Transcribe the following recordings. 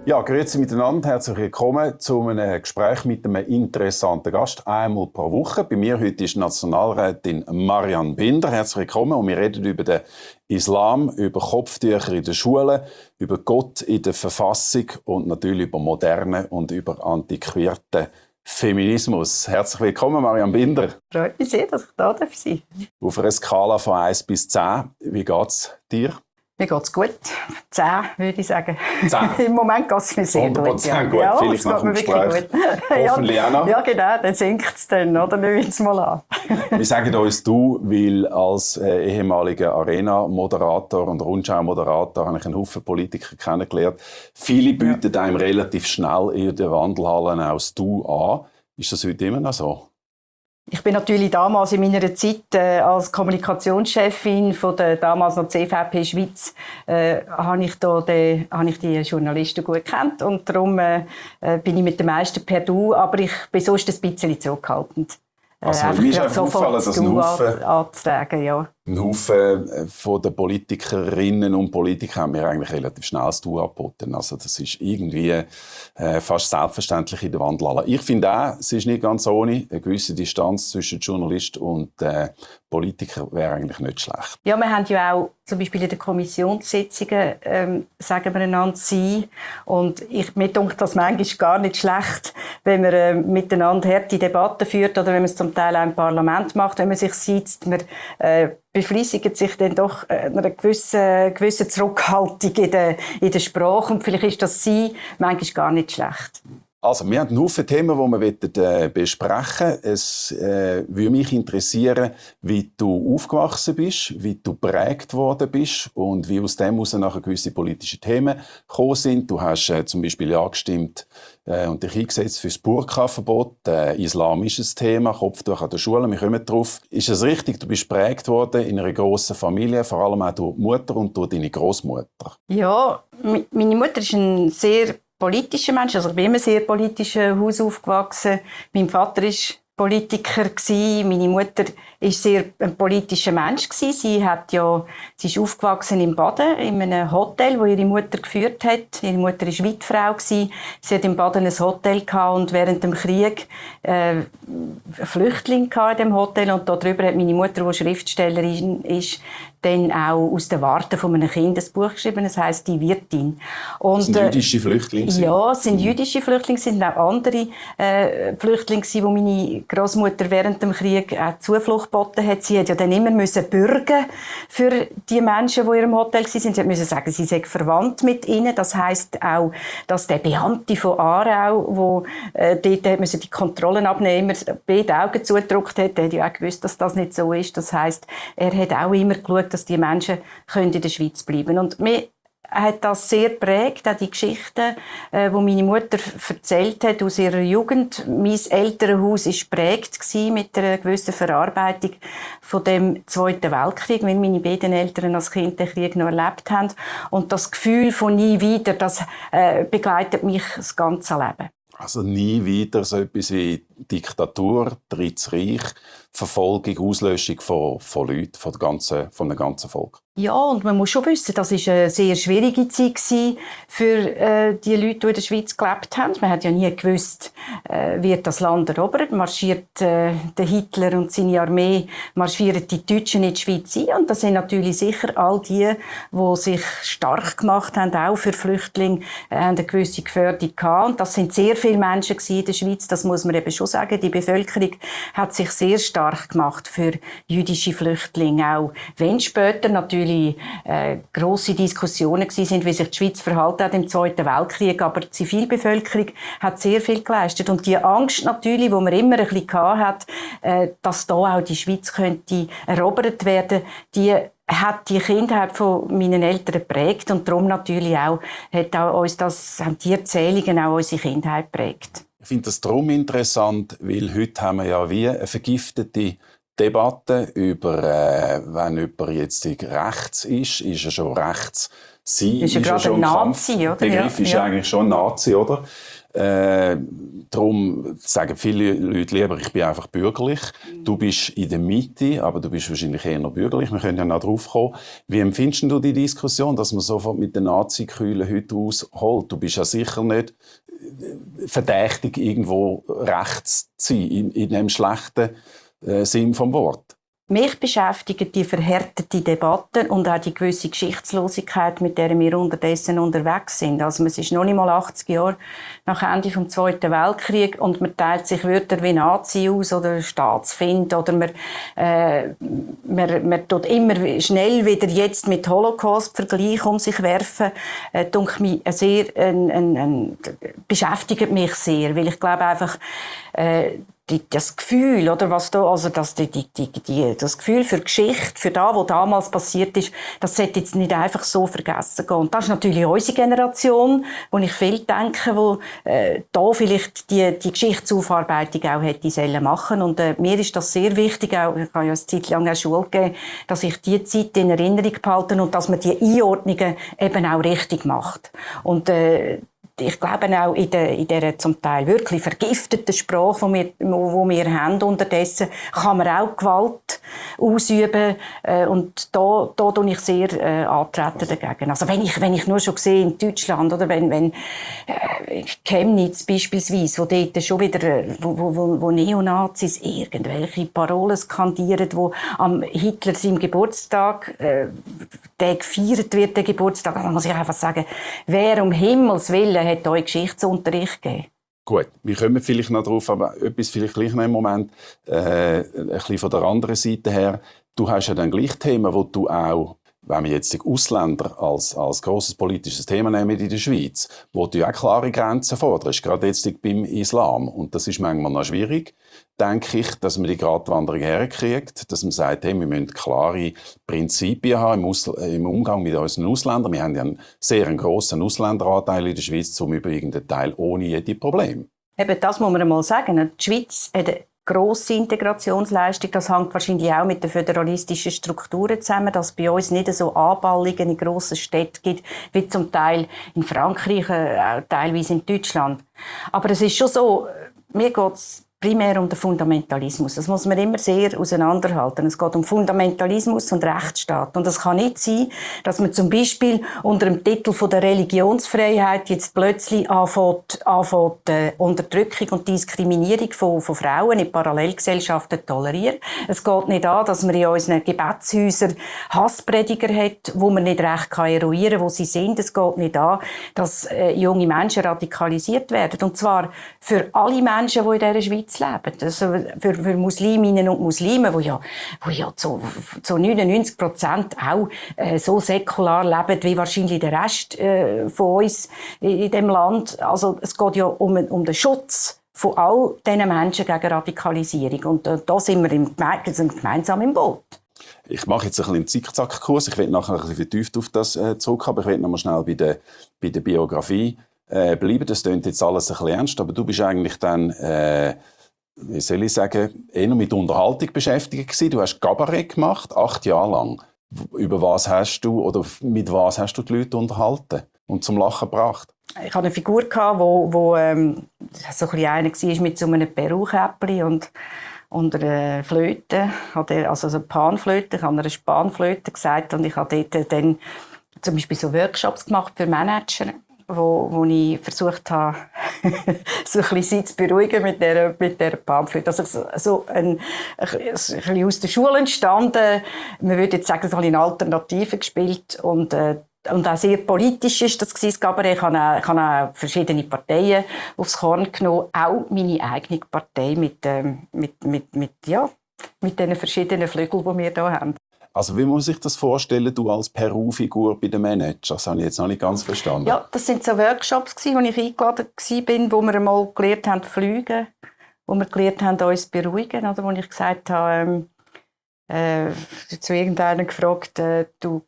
Ja, grüezi miteinander. Herzlich willkommen zu einem Gespräch mit einem interessanten Gast. Einmal pro Woche. Bei mir heute ist Nationalrätin Marianne Binder. Herzlich willkommen. Und wir reden über den Islam, über Kopftücher in den Schulen, über Gott in der Verfassung und natürlich über modernen und über antiquierten Feminismus. Herzlich willkommen, Marianne Binder. Freut mich sehr, dass ich da sein darf. Auf einer Skala von 1 bis 10, wie geht's dir? Mir geht es gut. 10, würde ich sagen. 10. Im Moment geht es mir sehr gut. 100% gut. Ja, Vielleicht nach dem Gespräch. Hoffentlich auch noch. Ja, genau. Dann sinkt es dann, oder? Nehmen wir es mal an. Wir sagen uns du, weil als ehemaliger Arena-Moderator und Rundschau-Moderator habe ich einen Haufen Politiker kennengelernt. Viele bieten einem relativ schnell in den Wandelhallen auch das Du an. Ist das heute immer noch so? Ich bin natürlich damals in meiner Zeit als Kommunikationschefin von der damals noch CVP Schweiz habe ich die Journalisten gut gekannt und darum bin ich mit den meisten per Du, aber ich bin sonst ein bisschen zurückhaltend. Also mir ist einfach aufgefallen, dass ein Haufen von den Politikerinnen und Politikern haben mir eigentlich relativ schnell das Du angeboten. Also das ist irgendwie fast selbstverständlich in der Wandelhalle. Ich finde auch, es ist nicht ganz ohne. Eine gewisse Distanz zwischen Journalist und Politiker wäre eigentlich nicht schlecht. Ja, wir haben ja auch zum Beispiel in den Kommissionssitzungen sagen wir einander «Sie». Und mir denkt das manchmal gar nicht schlecht, wenn man miteinander harte Debatten führt oder wenn man es zum Teil auch im Parlament macht, wenn man sich sitzt. Man befleissigen sich dann doch einer gewissen Zurückhaltung in der Sprache. Und vielleicht ist das «Sie» manchmal gar nicht schlecht. Also, wir haben einen Haufen Themen, die wir besprechen wollen. Es würde mich interessieren, wie du aufgewachsen bist, wie du geprägt worden bist und wie aus dem heraus nachher gewisse politische Themen gekommen sind. Du hast zum Beispiel ja gestimmt und dich eingesetzt für das Burka-Verbot. Islam ist ein Thema, Kopftuch an der Schule, wir kommen drauf. Ist es richtig, du bist geprägt worden in einer grossen Familie, vor allem auch durch die Mutter und durch deine Großmutter? Ja, meine Mutter ist ein sehr politischer Mensch. Also ich bin immer sehr politischen Haus aufgewachsen. Mein Vater war Politiker, meine Mutter war sehr ein politischer Mensch. Sie ist aufgewachsen in Baden, in einem Hotel, das ihre Mutter geführt hat. Ihre Mutter war Witfrau. Sie hat in Baden ein Hotel gehabt und während dem Krieg Flüchtlinge in dem Hotel. Und darüber hat meine Mutter, die Schriftstellerin ist, dann auch aus der Warte von einem Kind ein Buch geschrieben. Das heisst «Die Wirtin». Und, das sind jüdische Flüchtlinge? Ja, es sind jüdische Flüchtlinge, es sind auch andere Flüchtlinge, die meine Großmutter während dem Krieg auch Zuflucht geboten hat. Sie hat ja dann immer bürgen für die Menschen, die in ihrem Hotel waren. Sie musste sagen, sie sei verwandt mit ihnen. Das heisst auch, dass der Beamte von Aarau, der dort die Kontrollen abnehmen musste, beide Augen zugedrückt hat, der hat ja auch gewusst, dass das nicht so ist. Das heisst, er hat auch immer geschaut, dass die Menschen in der Schweiz bleiben können. Und mir hat das sehr geprägt, auch die Geschichten, die meine Mutter erzählt hat aus ihrer Jugend. Mein Elternhaus war geprägt mit einer gewissen Verarbeitung von dem Zweiten Weltkrieg, weil meine beiden Eltern als Kind den Krieg noch erlebt haben. Und das Gefühl von «nie wieder», das begleitet mich das ganze Leben. Also nie wieder so etwas wie Diktatur, Drittes Reich, Verfolgung, Auslöschung von Leuten, von einem ganzen Volk. Ja, und man muss schon wissen, das war eine sehr schwierige Zeit für die Leute, die in der Schweiz gelebt haben. Man hat ja nie gewusst, wird das Land erobert. Marschiert der Hitler und seine Armee, marschieren die Deutschen in die Schweiz ein. Und das sind natürlich sicher all die sich stark gemacht haben, auch für Flüchtlinge, haben eine gewisse Gefährdung gehabt. Und das sind sehr viele Menschen in der Schweiz, das muss man eben schon sagen. Die Bevölkerung hat sich sehr stark gemacht für jüdische Flüchtlinge, auch wenn später natürlich grosse Diskussionen sind, wie sich die Schweiz verhalten hat im Zweiten Weltkrieg. Aber die Zivilbevölkerung hat sehr viel geleistet. Und die Angst natürlich, die man immer ein bisschen hat, dass da auch die Schweiz könnte erobert werden, die hat die Kindheit von meinen Eltern geprägt. Und darum natürlich auch, haben die Erzählungen auch unsere Kindheit geprägt. Ich finde das darum interessant, weil heute haben wir ja wie eine vergiftete Debatte über, wenn jemand jetzt rechts ist er schon rechts. Sie ist ja gerade ein Nazi, oder? Begriff ist ja eigentlich schon ein Nazi, oder? Darum sagen viele Leute lieber, ich bin einfach bürgerlich. Du bist in der Mitte, aber du bist wahrscheinlich eher noch bürgerlich. Wir können ja noch drauf kommen. Wie empfindest du die Diskussion, dass man sofort mit den Nazi-Kühlen heute ausholt? Du bist ja sicher nicht verdächtig, irgendwo rechts zu sein, in dem schlechten Sinn vom Wort. Mich beschäftigen die verhärtete Debatte und auch die gewisse Geschichtslosigkeit, mit der wir unterdessen unterwegs sind. Also es ist noch nicht mal 80 Jahre nach Ende des Zweiten Weltkriegs und man teilt sich Wörter wie Nazi aus oder Staatsfind oder man tut immer schnell wieder jetzt mit Holocaust-Vergleich um sich werfen. Beschäftigt mich sehr, weil ich glaube einfach, das Gefühl, oder was da, also das Gefühl für Geschichte, für das, was damals passiert ist, das sollte jetzt nicht einfach so vergessen gehen. Und das ist natürlich unsere Generation, wo ich viel denke, wo da vielleicht die Geschichtsaufarbeitung auch hätte sollen machen. Und mir ist das sehr wichtig, auch, ich habe ja eine Zeit lang auch Schule gegeben, dass ich die Zeit in Erinnerung behalte und dass man die Einordnungen eben auch richtig macht. Und ich glaube auch in dieser zum Teil wirklich vergifteten Sprache, die wir haben unterdessen, kann man auch Gewalt ausüben. Und da tue ich sehr antreten dagegen. Also wenn ich nur schon sehe in Deutschland, oder wenn Chemnitz beispielsweise, wo dort schon wieder, wo Neonazis irgendwelche Parolen skandieren, wo am Hitler seinem Geburtstag, der gefeiert wird, der Geburtstag, da muss ich einfach sagen, wer um Himmels Willen hat euch Geschichtsunterricht gegeben? Gut, wir kommen vielleicht noch drauf, aber etwas vielleicht gleich noch im Moment, ein bisschen von der anderen Seite her. Du hast ja dann gleich Themen, wo du auch, wenn wir jetzt die Ausländer als grosses politisches Thema nehmen in der Schweiz, wo du ja auch klare Grenzen forderst, gerade jetzt beim Islam. Und das ist manchmal noch schwierig, denke ich, dass man die Gratwanderung herkriegt, dass man sagt, hey, wir müssen klare Prinzipien haben im Umgang mit unseren Ausländern. Wir haben ja einen sehr grossen Ausländeranteil in der Schweiz, zum übrigen Teil ohne jede Probleme. Eben, das muss man einmal sagen. Die Schweiz hat eine grosse Integrationsleistung. Das hängt wahrscheinlich auch mit den föderalistischen Strukturen zusammen, dass es bei uns nicht so Anballungen in grossen Städten gibt, wie zum Teil in Frankreich, teilweise in Deutschland. Aber es ist schon so, mir geht es primär um den Fundamentalismus. Das muss man immer sehr auseinanderhalten. Es geht um Fundamentalismus und Rechtsstaat. Und es kann nicht sein, dass man zum Beispiel unter dem Titel von der Religionsfreiheit jetzt plötzlich anfängt Unterdrückung und Diskriminierung von Frauen in Parallelgesellschaften tolerieren. Es geht nicht an, dass man in unseren Gebetshäusern Hassprediger hat, wo man nicht recht eruieren kann, wo sie sind. Es geht nicht an, dass junge Menschen radikalisiert werden. Und zwar für alle Menschen, die in dieser Schweiz leben. Also für Musliminnen und Muslime, die ja zu 99% auch so säkular leben wie wahrscheinlich der Rest von uns in dem Land. Also es geht ja um den Schutz von all diesen Menschen gegen Radikalisierung. Und da sind wir gemeinsam im Boot. Ich mache jetzt ein bisschen einen Zickzackkurs. Ich werde nachher ein bisschen vertieft auf das zurückkommen, aber ich werde noch mal schnell bei der Biografie bleiben. Das klingt jetzt alles ein bisschen ernst, aber du bist eigentlich dann wie soll ich sagen, eher mit Unterhaltung beschäftigt gewesen. Du hast Kabarett gemacht, 8 Jahre lang. Über was hast du oder mit was hast du die Leute unterhalten und zum Lachen gebracht? Ich hatte eine Figur, die so ein bisschen einer war mit so einem Perukäppli und einer Flöte, also eine Panflöte. Ich habe eine Panflöte gesagt und ich habe dort dann zum Beispiel so Workshops gemacht für Manager, wo ich versucht habe, so ein bisschen zu beruhigen mit dieser Panflöte. Also ein bisschen aus der Schule entstanden. Man würde jetzt sagen, so eine Alternative gespielt und auch sehr politisch ist das gewesen. Aber ich habe auch verschiedene Parteien aufs Korn genommen. Auch meine eigene Partei mit diesen verschiedenen Flügeln, die wir hier haben. Also wie muss ich das vorstellen, du als Peru-Figur bei den Managern? Das habe ich jetzt noch nicht ganz verstanden. Ja, das sind so Workshops, wo ich eingeladen war, wo wir einmal gelernt haben zu fliegen, wo wir gelernt haben, uns zu beruhigen. Oder wo ich gesagt habe, zu irgendeinem gefragt, du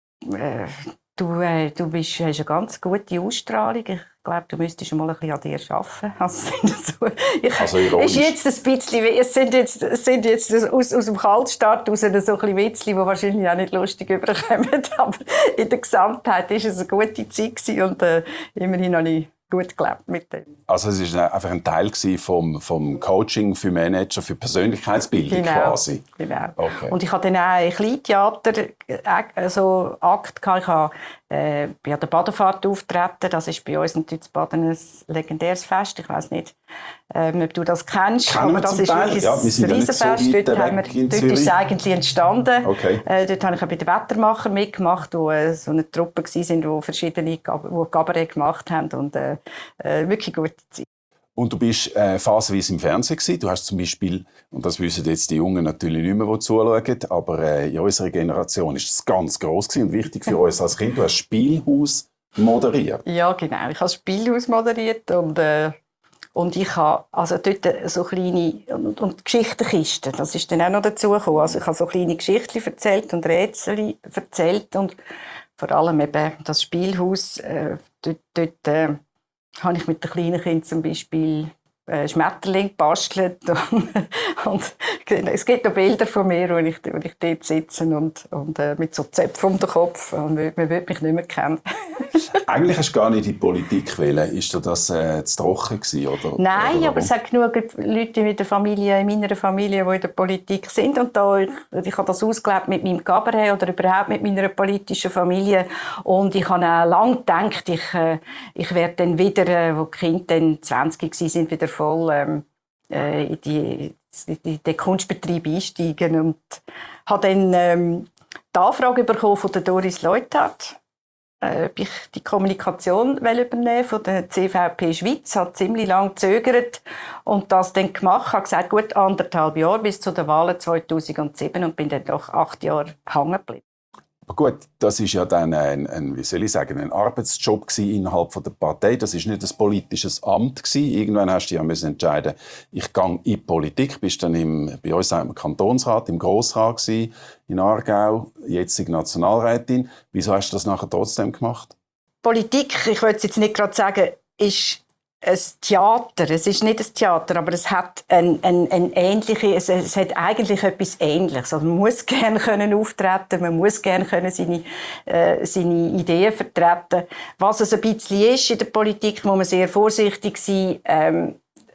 hast eine ganz gute Ausstrahlung. Ich glaube, du müsstest mal ein bisschen an dir arbeiten. Also ist jetzt ein bisschen, es sind jetzt aus dem Kaltstart raus so ein bisschen Witzchen, die wahrscheinlich auch nicht lustig überkommen. Aber in der Gesamtheit war es eine gute Zeit gewesen und immerhin habe ich gut gelebt mit dem. Also es war einfach ein Teil vom Coaching für Manager, für Persönlichkeitsbildung quasi? Genau. Okay. Und ich hatte dann auch ein Kleintheater, so Akt gehabt. Ich habe bei der Badefahrt auftreten. Das ist bei uns natürlich in Baden ein legendäres Fest. Ich weiss nicht, ob du das kennst. Kennen aber das ist Teil. wirklich Ja, wir sind ein Riesenfest. So dort ist es eigentlich entstanden. Okay. Dort habe ich auch bei den Wettermachern mitgemacht, wo so eine Truppe waren, die verschiedene Kabarett gemacht haben. Und wirklich gute Zeit. Und du bist phasenweise im Fernsehen gewesen. Du hast zum Beispiel, und das wissen jetzt die Jungen natürlich nicht mehr, die zuschauen, aber in unserer Generation ist das ganz gross gewesen und wichtig für uns als Kind. Du hast Spielhaus moderiert. Ja, genau. Ich habe das Spielhaus moderiert und ich habe also dort so kleine und Geschichtenkisten, das ist dann auch noch dazu gekommen. Also ich habe so kleine Geschichten erzählt und Rätsel erzählt und vor allem eben das Spielhaus, dort habe ich mit den kleinen Kindern zum Beispiel Schmetterling gebastelt. und es gibt auch Bilder von mir, wo ich dort sitze und mit so Zöpfen um den Kopf. Und man würde mich nicht mehr kennen. Eigentlich hast du gar nicht in die Politik wählen. Ist dir das zu trocken gewesen, oder? Nein, oder aber es hat genug Leute in meiner Familie, die in der Politik sind. Und ich habe das ausgelebt mit meinem Cabaret oder überhaupt mit meiner politischen Familie. Und ich habe auch lange gedacht, ich werde dann wieder, wo die Kinder dann 20 waren, wieder voll in den Kunstbetrieb einsteigen. Und habe dann die Anfrage bekommen von der Doris Leuthard, ob ich die Kommunikation übernehmen von der CVP Schweiz. Hat ziemlich lange gezögert und das dann gemacht. Habe gesagt, gut 1,5 Jahre bis zu den Wahlen 2007 und bin dann doch 8 Jahre hängen geblieben. Aber gut, das ist ja dann ein Arbeitsjob innerhalb der Partei. Das ist nicht ein politisches Amt gewesen. Irgendwann hast du ja entscheiden, ich gehe in die Politik. Bist dann bei uns im Kantonsrat, im Grossrat gewesen, in Aargau, jetzig Nationalrätin. Wieso hast du das nachher trotzdem gemacht? Politik, ich will jetzt nicht gerade sagen, ist ein Theater. Es ist nicht ein Theater, aber es hat es hat eigentlich etwas Ähnliches. Also man muss gerne auftreten, man muss gerne seine Ideen vertreten. Was es ein bisschen ist in der Politik, muss man sehr vorsichtig sein,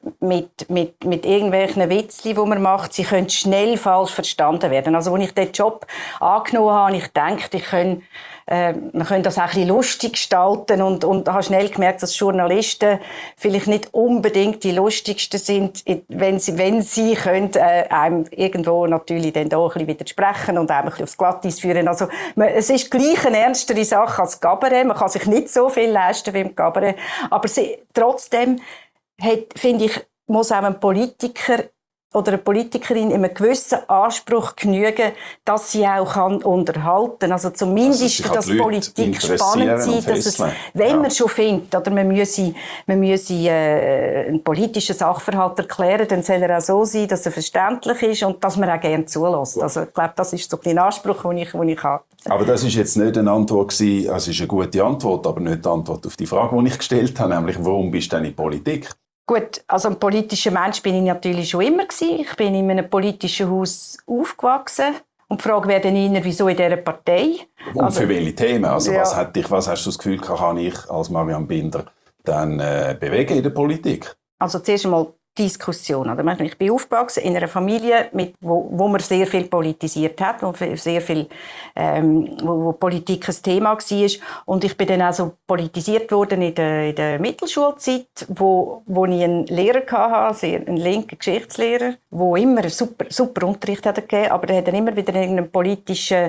mit irgendwelchen Witzchen, die man macht. Sie können schnell falsch verstanden werden. Also, als ich diesen Job angenommen habe, ich dachte, man könnte das auch ein bisschen lustig gestalten und habe schnell gemerkt, dass Journalisten vielleicht nicht unbedingt die lustigsten sind, wenn sie können, einem irgendwo natürlich dann da ein bisschen widersprechen und einem ein bisschen aufs Glatteis führen. Also, es ist gleich eine ernstere Sache als Cabaret. Man kann sich nicht so viel leisten wie im Cabaret. Aber trotzdem finde ich, muss auch ein Politiker oder eine Politikerin in einem gewissen Anspruch genügen, dass sie auch unterhalten kann. Also zumindest, dass Politik spannend sein, dass es, wenn man schon findet, oder man müsse einen politischen Sachverhalt erklären, dann soll er auch so sein, dass er verständlich ist und dass man auch gerne zulässt. Also ich glaube, das ist so ein Anspruch, den ich habe. Aber das ist jetzt nicht eine Antwort gewesen, also es ist eine gute Antwort, aber nicht die Antwort auf die Frage, die ich gestellt habe, nämlich, warum bist du denn in Politik? Gut, also ein politischer Mensch bin ich natürlich schon immer gewesen. Ich bin in einem politischen Haus aufgewachsen. Und die Frage wäre dann eher, wieso in dieser Partei? Und für welche Themen? Also ja. was hast du das Gefühl, kann ich als Marianne Binder dann bewegen in der Politik? Also zuerst einmal Diskussion. Ich bin aufgewachsen in einer Familie, wo man sehr viel politisiert hat, wo sehr viel, wo Politik ein Thema war. Und ich bin dann also politisiert worden in der Mittelschulzeit, wo ich einen Lehrer hatte, einen linken Geschichtslehrer, der immer super Unterricht hat gegeben, aber der hat dann immer wieder einen politischen,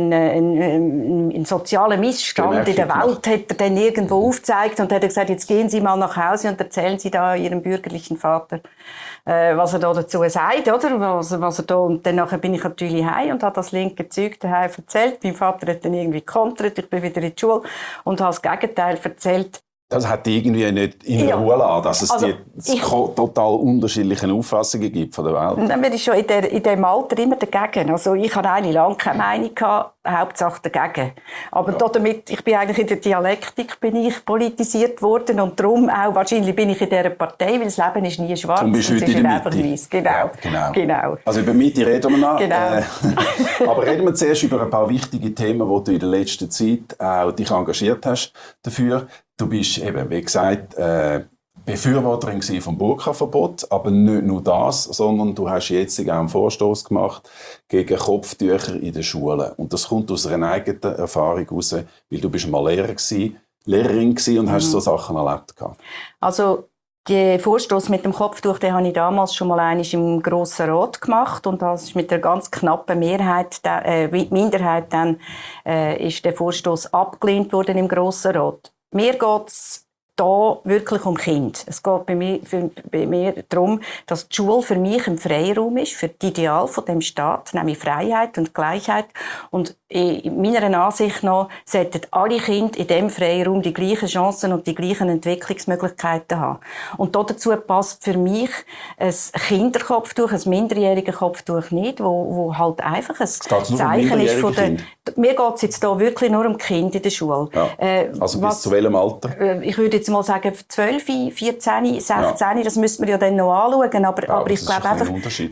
einen sozialen Missstand in der Welt hat er dann irgendwo aufgezeigt und hat gesagt, jetzt gehen Sie mal nach Hause und erzählen Sie da Ihrem bürgerlichen Vater, was er da dazu sagt, oder? Was er da, und dann bin ich natürlich heim und habe das linke Zeug daheim erzählt. Mein Vater hat dann irgendwie gekontert, ich bin wieder in die Schule und habe das Gegenteil erzählt. Das hat irgendwie nicht in Ruhe lassen, dass es total unterschiedliche Auffassungen gibt von der Welt. Dann bin ich schon in diesem Alter immer dagegen. Also ich hatte eigentlich lange keine Meinung gehabt, Hauptsache dagegen. Aber damit, ich bin eigentlich in der Dialektik bin ich politisiert worden und darum auch, wahrscheinlich bin ich in dieser Partei, weil das Leben ist nie schwarz, es ist einfach weiß. Genau. Also über Mitte reden wir noch. Genau. Aber reden wir zuerst über ein paar wichtige Themen, wo du in der letzten Zeit auch dich engagiert hast dafür. Du bist eben, wie gesagt, Befürworterin vom Burka-Verbot, aber nicht nur das, sondern du hast jetzt auch einen Vorstoß gemacht gegen Kopftücher in den Schulen. Und das kommt aus einer eigenen Erfahrung heraus, weil du bist mal Lehrerin gewesen und hast so Sachen erlebt. Also der Vorstoß mit dem Kopftuch, den habe ich damals schon mal einmal im Grossen Rat gemacht und das ist mit einer ganz knappen Minderheit dann ist der Vorstoß abgelehnt worden im Grossen Rat. Mir geht's da wirklich um Kinder. Es geht bei mir darum, dass die Schule für mich ein Freiraum ist, für das Ideal von dem Staat, nämlich Freiheit und Gleichheit. Und in meiner Ansicht nach sollten alle Kinder in diesem Freiraum die gleichen Chancen und die gleichen Entwicklungsmöglichkeiten haben. Und dazu passt für mich ein Kinderkopftuch, ein minderjähriges Kopftuch nicht, wo halt einfach ein Zeichen ist von der... Mir geht es jetzt da wirklich nur um Kinder in der Schule. Ja. Also bis zu welchem Alter? Ich würde jetzt mal sagen 12, 14, 16, das müsste man ja dann noch anschauen, aber ich glaube einfach,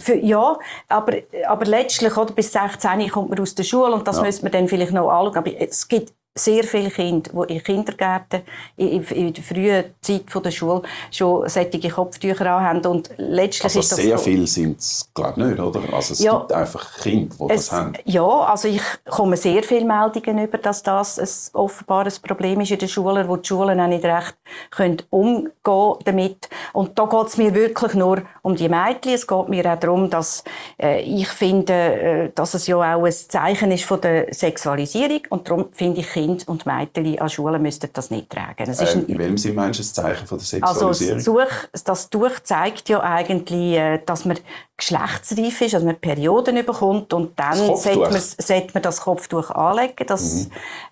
aber letztlich, oder, bis 16 kommt man aus der Schule und das müsste man dann vielleicht noch anschauen, aber es gibt sehr viele Kinder, die in Kindergärten, in der frühen Zeit der Schule schon solche Kopftücher anhaben. Und letztlich also ist das sehr viel sind es, glaube ich, nicht, oder? Also es gibt einfach Kinder, die das haben. Ja, also ich komme sehr viele Meldungen über, dass das ein offenbares Problem ist in den Schulen, wo die Schulen auch nicht recht umgehen damit. Und da geht es mir wirklich nur um die Mädchen. Es geht mir auch darum, dass ich finde, dass es ja auch ein Zeichen ist von der Sexualisierung. Und darum finde ich, Kinder und Mädchen an Schulen müssten das nicht tragen. Das ist in welchem Sinne meinst du das Zeichen von der Sexualisierung? Also das Tuch zeigt ja eigentlich, dass man geschlechtsreif ist, dass man Perioden bekommt und dann sollte man das Kopftuch anlegen. Das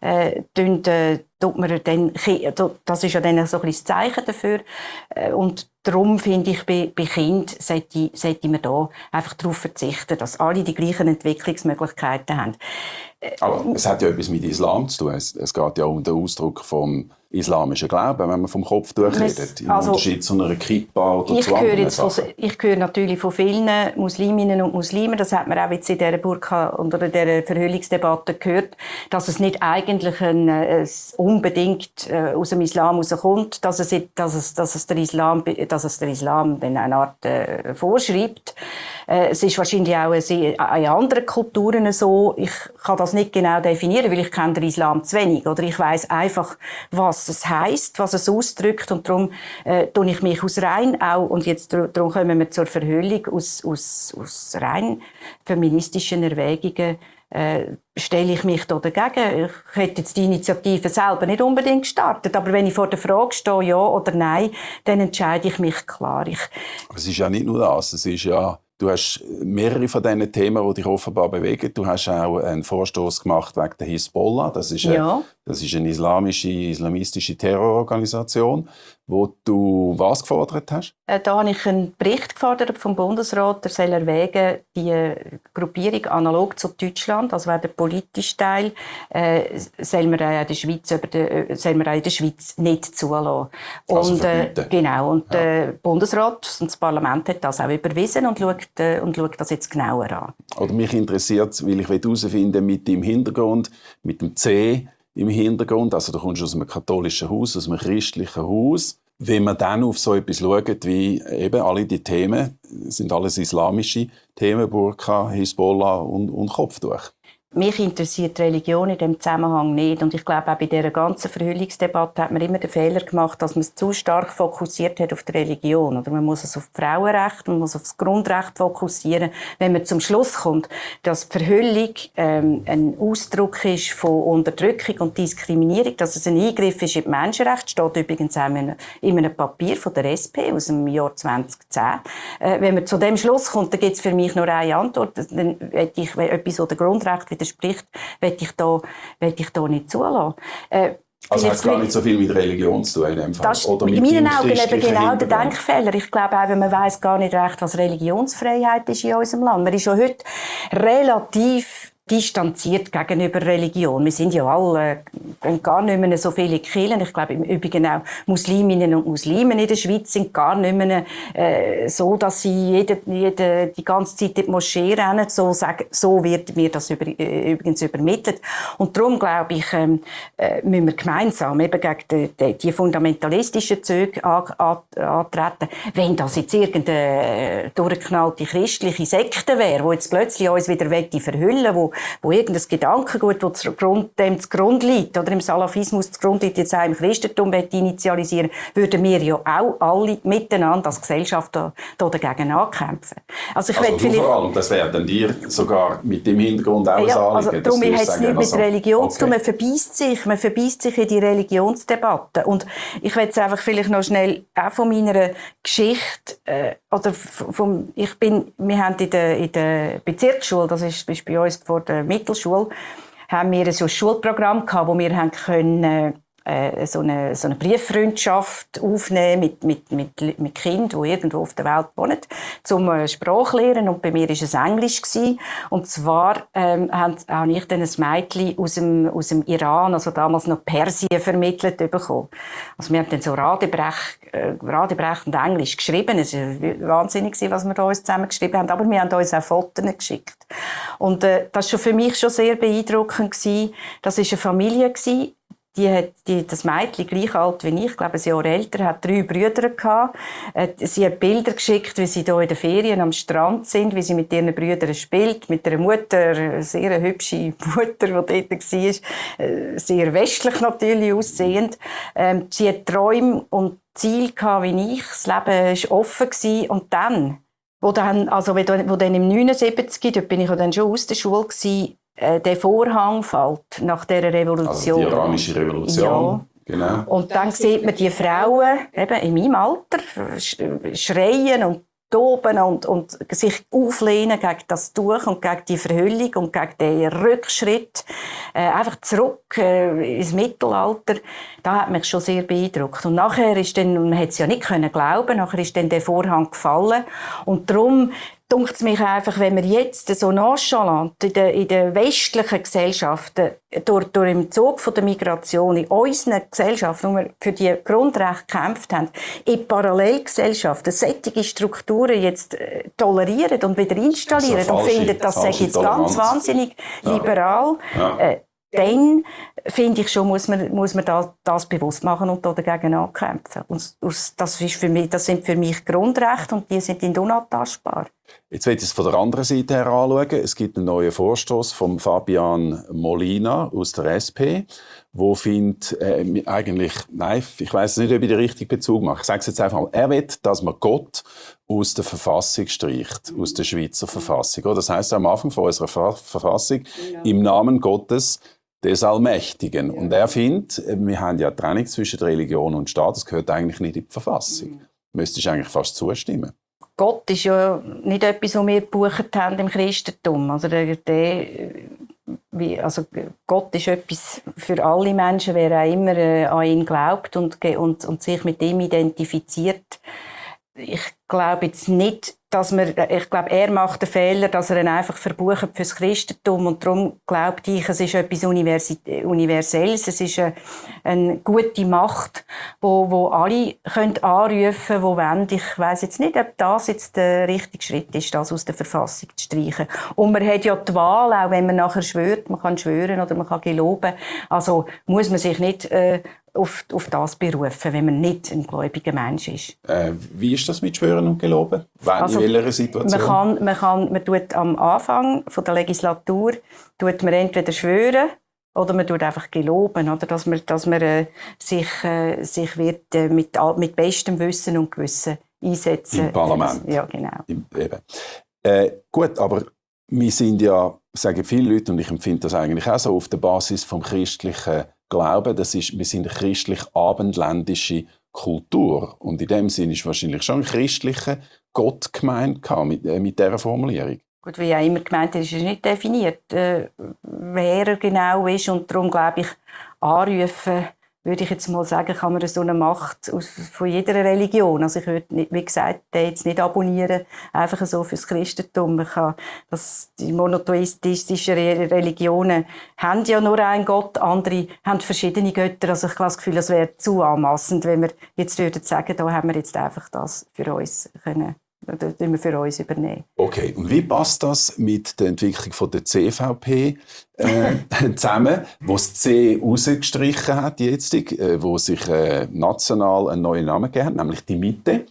tut man dann, das ist ja dann so ein bisschen das Zeichen dafür. Und darum finde ich, bei Kindern sollte man da einfach darauf verzichten, dass alle die gleichen Entwicklungsmöglichkeiten haben. Aber es hat ja etwas mit Islam zu tun. Es geht ja um den Ausdruck vom islamischen Glauben, wenn man vom Kopftuch redet. Im Unterschied zu einer Kippa oder zu anderen Sachen. Ich höre natürlich von vielen Musliminnen und Muslimen, das hat man auch jetzt in dieser Burka oder in dieser Verhüllungsdebatte gehört, dass es nicht eigentlich unbedingt aus dem Islam herauskommt, dass es der Islam dann eine Art vorschreibt. Es ist wahrscheinlich auch in anderen Kulturen so. Ich kann das nicht genau definieren, weil ich kenne den Islam zu wenig. Oder ich weiss einfach, was es heisst, was es ausdrückt. Und darum tue ich mich aus rein auch, und jetzt darum kommen wir zur Verhüllung, aus rein feministischen Erwägungen, stelle ich mich da dagegen. Ich hätte jetzt die Initiative selber nicht unbedingt gestartet, aber wenn ich vor der Frage stehe, ja oder nein, dann entscheide ich mich klar. Aber es ist ja nicht nur das, es ist ja, du hast mehrere von diesen Themen, die dich offenbar bewegen. Du hast auch einen Vorstoß gemacht wegen der Hisbollah. Das ist eine islamistische Terrororganisation, wo du was gefordert hast? Da habe ich einen Bericht gefordert vom Bundesrat, der soll erwägen, die Gruppierung analog zu Deutschland, also der politische Teil, soll man auch in der Schweiz nicht zulassen. Also und der Bundesrat und das Parlament hat das auch überwiesen und schaut das jetzt genauer an. Oder mich interessiert, weil ich herausfinden mit dem Hintergrund, mit dem C im Hintergrund, also du kommst aus einem katholischen Haus, aus einem christlichen Haus. Wenn man dann auf so etwas schaut, wie eben alle die Themen, sind alles islamische Themen, Burka, Hisbollah und Kopftuch. Mich interessiert Religion in diesem Zusammenhang nicht. Und ich glaube, auch bei dieser ganzen Verhüllungsdebatte hat man immer den Fehler gemacht, dass man es zu stark fokussiert hat auf die Religion. Oder man muss es auf die Frauenrechte, man muss auf das Grundrecht fokussieren. Wenn man zum Schluss kommt, dass die Verhüllung ein Ausdruck ist von Unterdrückung und Diskriminierung, dass es ein Eingriff ist in die Menschenrechte, steht übrigens auch in einem Papier von der SP aus dem Jahr 2010. Wenn man zu dem Schluss kommt, dann gibt es für mich nur eine Antwort. Dann will ich etwas, das der Grundrecht widerspricht, will ich da nicht zulassen. Also hat es gar nicht so viel mit Religion zu tun in dem Fall? Das ist in meinen Augen eben genau der Denkfehler. Ich glaube auch, man weiss gar nicht recht, was Religionsfreiheit ist in unserem Land. Man ist schon heute relativ distanziert gegenüber Religion. Wir sind ja alle gar nicht mehr so viele Kirchen. Ich glaube im Übrigen auch Musliminnen und Muslimen in der Schweiz sind gar nicht mehr so, dass sie die ganze Zeit in die Moschee rennen. So wird mir das übrigens übermittelt. Und darum glaube ich, müssen wir gemeinsam eben gegen die fundamentalistischen Züge antreten. Wenn das jetzt irgendeine durchgeknallte christliche Sekte wäre, die jetzt plötzlich uns wieder verhüllen will, wo irgendein Gedankengut, das dem zugrunde liegt, oder im Salafismus zugrunde liegt, jetzt auch im Christentum initialisieren, würden wir ja auch alle miteinander als Gesellschaft dagegen ankämpfen. Also vor allem, das wäre dann dir sogar mit dem Hintergrund auch ja, ein Anliegen. Darum hat es nichts mit Religion zu tun. Man verbeißt sich in die Religionsdebatte. Und ich will jetzt einfach vielleicht noch schnell auch von meiner Geschichte, wir haben in der Bezirksschule, das ist bei uns vor der Mittelschule, haben wir so ein Schulprogramm gehabt, wo wir haben können so eine Brieffreundschaft aufnehmen mit Kindern, die irgendwo auf der Welt wohnen, zum Sprachlehren. Und bei mir war es Englisch gewesen. Und zwar habe ich dann ein Mädchen aus dem Iran, also damals noch Persien, vermittelt bekommen. Also wir haben dann so radebrechend Englisch geschrieben. Es war wahnsinnig, was wir da uns zusammen geschrieben haben. Aber wir haben uns auch Fotos geschickt. Und das war für mich schon sehr beeindruckend gewesen. Das war eine Familie gewesen. Das Mädchen, gleich alt wie ich glaube ein Jahr älter, hat 3 Brüder gehabt. Sie hat Bilder geschickt, wie sie hier in den Ferien am Strand sind, wie sie mit ihren Brüdern spielt, mit einer Mutter, eine sehr hübsche Mutter, die dort war, sehr westlich natürlich aussehend. Sie hat Träume und Ziele gehabt wie ich. Das Leben war offen. Und dann, wo dann im 79, dort bin ich dann schon aus der Schule gewesen, der Vorhang fällt nach dieser Revolution. Also die iranische Revolution. Ja. Genau. Und dann sieht man die Frauen eben in meinem Alter schreien und toben und sich auflehnen gegen das Tuch und gegen die Verhüllung und gegen den Rückschritt. Einfach zurück ins Mittelalter. Das hat mich schon sehr beeindruckt. Und nachher man hat es ja nicht glauben, nachher ist dann der Vorhang gefallen. Und darum dunkt es mich einfach, wenn wir jetzt so nonchalant in den westlichen Gesellschaften durch im Zug von der Migration in unseren Gesellschaften, wo wir für die Grundrechte gekämpft haben, in Parallelgesellschaften solche Strukturen jetzt tolerieren und wieder installieren und finden, das sei jetzt ganz wahnsinnig liberal. Ja. Dann, finde ich schon, muss man das bewusst machen und dagegen ankämpfen. Und das sind für mich Grundrechte und die sind unantastbar. Jetzt will ich es von der anderen Seite her anschauen. Es gibt einen neuen Vorstoß von Fabian Molina aus der SP, wo findet ich weiss nicht, ob ich den richtigen Bezug mache. Ich sage es jetzt einfach mal. Er will, dass man Gott aus der Verfassung streicht, aus der Schweizer Verfassung. Das heisst am Anfang von unserer Verfassung, im Namen Gottes des Allmächtigen. Und er findet, wir haben ja Trennung zwischen Religion und Staat, das gehört eigentlich nicht in die Verfassung. Müsstest du eigentlich fast zustimmen. Gott ist ja nicht etwas, was wir gebucht haben im Christentum. Also Gott ist etwas für alle Menschen, wer auch immer an ihn glaubt und sich mit ihm identifiziert. Ich glaube jetzt nicht, ich glaube, er macht den Fehler, dass er ihn einfach verbucht fürs Christentum. Und darum glaube ich, es ist etwas Universelles. Es ist eine gute Macht, wo alle anrufen können, die wollen. Ich weiss jetzt nicht, ob das jetzt der richtige Schritt ist, das aus der Verfassung zu streichen. Und man hat ja die Wahl, auch wenn man nachher schwört. Man kann schwören oder man kann geloben. Also muss man sich nicht auf das berufen, wenn man nicht ein gläubiger Mensch ist. Wie ist das mit Schwören und Geloben? In welcher Situation? Man tut am Anfang von der Legislatur man entweder schwören oder man tut einfach geloben, oder dass man sich wird mit bestem Wissen und Gewissen einsetzen. Im Parlament. Ja, genau. Gut, aber wir sind ja, sagen viele Leute, und ich empfinde das eigentlich auch so, auf der Basis vom christlichen Glauben, wir sind eine christlich-abendländische Kultur. Und in dem Sinne ist wahrscheinlich schon ein christlicher Gott gemeint mit dieser Formulierung. Gut, wie auch immer gemeint ist, ist nicht definiert, wer er genau ist. Und darum glaube ich, anrufen würde ich jetzt mal sagen, kann man so eine Macht von jeder Religion. Also ich würde, nicht, wie gesagt, den jetzt nicht abonnieren, einfach so fürs Christentum. Die monotheistischen Religionen haben ja nur einen Gott, andere haben verschiedene Götter. Also ich habe das Gefühl, das wäre zu anmassend, wenn wir jetzt würden sagen, da haben wir jetzt einfach das für uns können. Das wir für uns übernehmen. Okay, und wie passt das mit der Entwicklung von der CVP zusammen, wo das C rausgestrichen hat jetzt, wo sich national einen neuen Namen gegeben hat, nämlich die Mitte,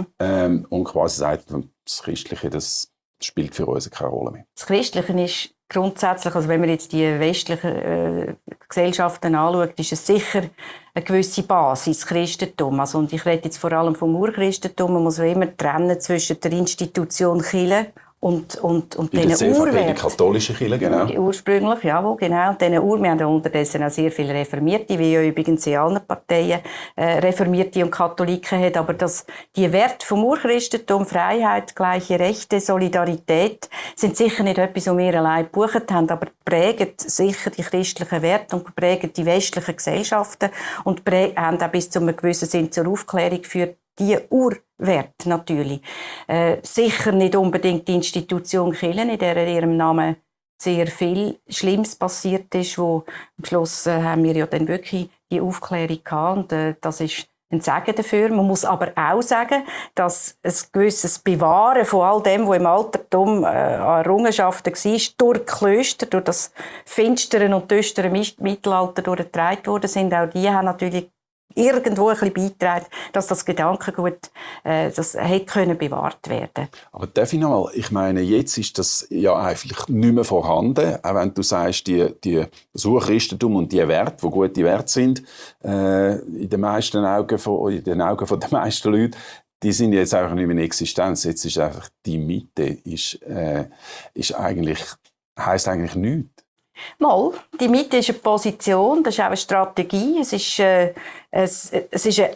und quasi sagt, das Christliche, das spielt für uns keine Rolle mehr. Das Christliche ist grundsätzlich, also wenn man jetzt die westlichen Gesellschaften anschaut, ist es sicher eine gewisse Basis, Christentum. Also, und ich rede jetzt vor allem vom Urchristentum. Man muss immer trennen zwischen der Institution Kirche und diesen Urwerten. Die katholische Kirche, genau. Ursprünglich, jawohl, genau. Und wir haben unterdessen auch sehr viele Reformierte, wie ja übrigens in allen Parteien Reformierte und Katholiken hat. Aber die Werte vom Urchristentum, Freiheit, gleiche Rechte, Solidarität, sind sicher nicht etwas, was wir allein gebucht haben, aber prägen sicher die christlichen Werte und prägen die westlichen Gesellschaften und haben auch bis zu einem gewissen Sinn zur Aufklärung geführt. Die Urwerte natürlich. Sicher nicht unbedingt die Institution Kirche, in der in ihrem Namen sehr viel Schlimmes passiert ist, wo am Schluss haben wir ja dann wirklich die Aufklärung gehabt und das ist ein Segen dafür. Man muss aber auch sagen, dass ein gewisses Bewahren von all dem, was im Altertum an Errungenschaften war, durch Klöster, durch das finstere und düstere Mittelalter durchgetragen worden sind. Auch die haben natürlich irgendwo ein bisschen beitragen, dass das Gedankengut das hätte können bewahrt werden. Aber darf ich noch mal, ich meine, jetzt ist das ja eigentlich nicht mehr vorhanden, auch wenn du sagst, das Urchristentum und die Werte, die gute Werte sind, in den Augen der meisten Leute, die sind jetzt einfach nicht mehr in Existenz. Jetzt ist einfach die Mitte, heisst eigentlich nichts. Mal, die Mitte ist eine Position, das ist auch eine Strategie, es ist eine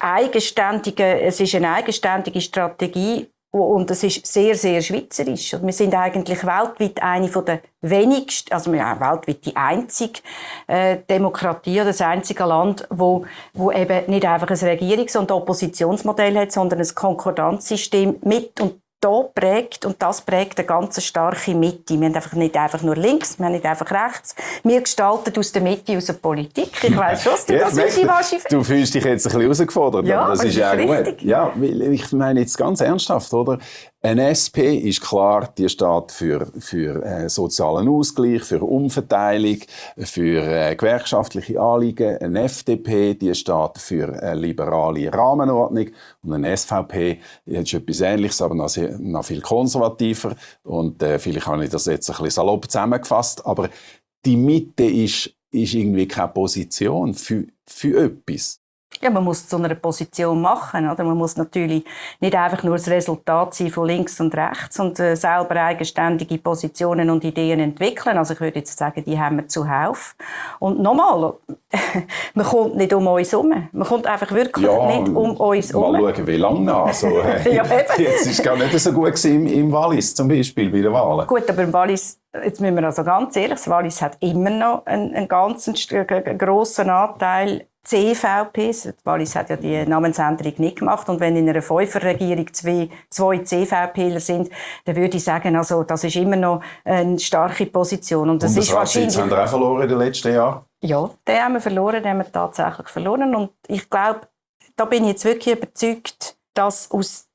eigenständige Strategie und es ist sehr, sehr schweizerisch. Wir sind eigentlich weltweit eine der wenigsten, also wir sind weltweit die einzige Demokratie oder das einzige Land, wo eben nicht einfach ein Regierungs- und Oppositionsmodell hat, sondern ein Konkordanzsystem mit und das prägt eine ganz starke Mitte. Wir haben nicht einfach nur links, wir haben nicht einfach rechts. Wir gestalten aus der Mitte, aus der Politik. Ich weiss schon, dass du fühlst dich jetzt ein bisschen herausgefordert, ja, aber das ist ja gut. Ja, ich meine jetzt ganz ernsthaft, oder? Eine SP ist klar, die steht für sozialen Ausgleich, für Umverteilung, für gewerkschaftliche Anliegen. Eine FDP, die steht für eine liberale Rahmenordnung. Und eine SVP ist etwas Ähnliches, aber noch viel konservativer. Und vielleicht habe ich das jetzt ein bisschen salopp zusammengefasst. Aber die Mitte ist irgendwie keine Position für etwas. Ja, man muss zu einer Position machen, oder? Man muss natürlich nicht einfach nur das Resultat sein von links und rechts und selber eigenständige Positionen und Ideen entwickeln. Also ich würde jetzt sagen, die haben wir zuhauf. Und nochmal, man kommt nicht um uns herum. Man kommt einfach wirklich nicht um uns herum. Mal schauen, wie lange noch. Also, jetzt war es gar nicht so gut im Wallis zum Beispiel bei den Wahlen. Gut, aber im Wallis, jetzt müssen wir also ganz ehrlich, das Wallis hat immer noch einen ganz grossen Anteil CVP. Wallis hat ja die Namensänderung nicht gemacht. Und wenn in einer Fünferregierung zwei CVPler sind, dann würde ich sagen, also, das ist immer noch eine starke Position. Und das ist wahrscheinlich. Haben wir auch verloren in den letzten Jahren? Ja, den haben wir verloren, den haben wir tatsächlich verloren. Und ich glaube, da bin ich jetzt wirklich überzeugt, dass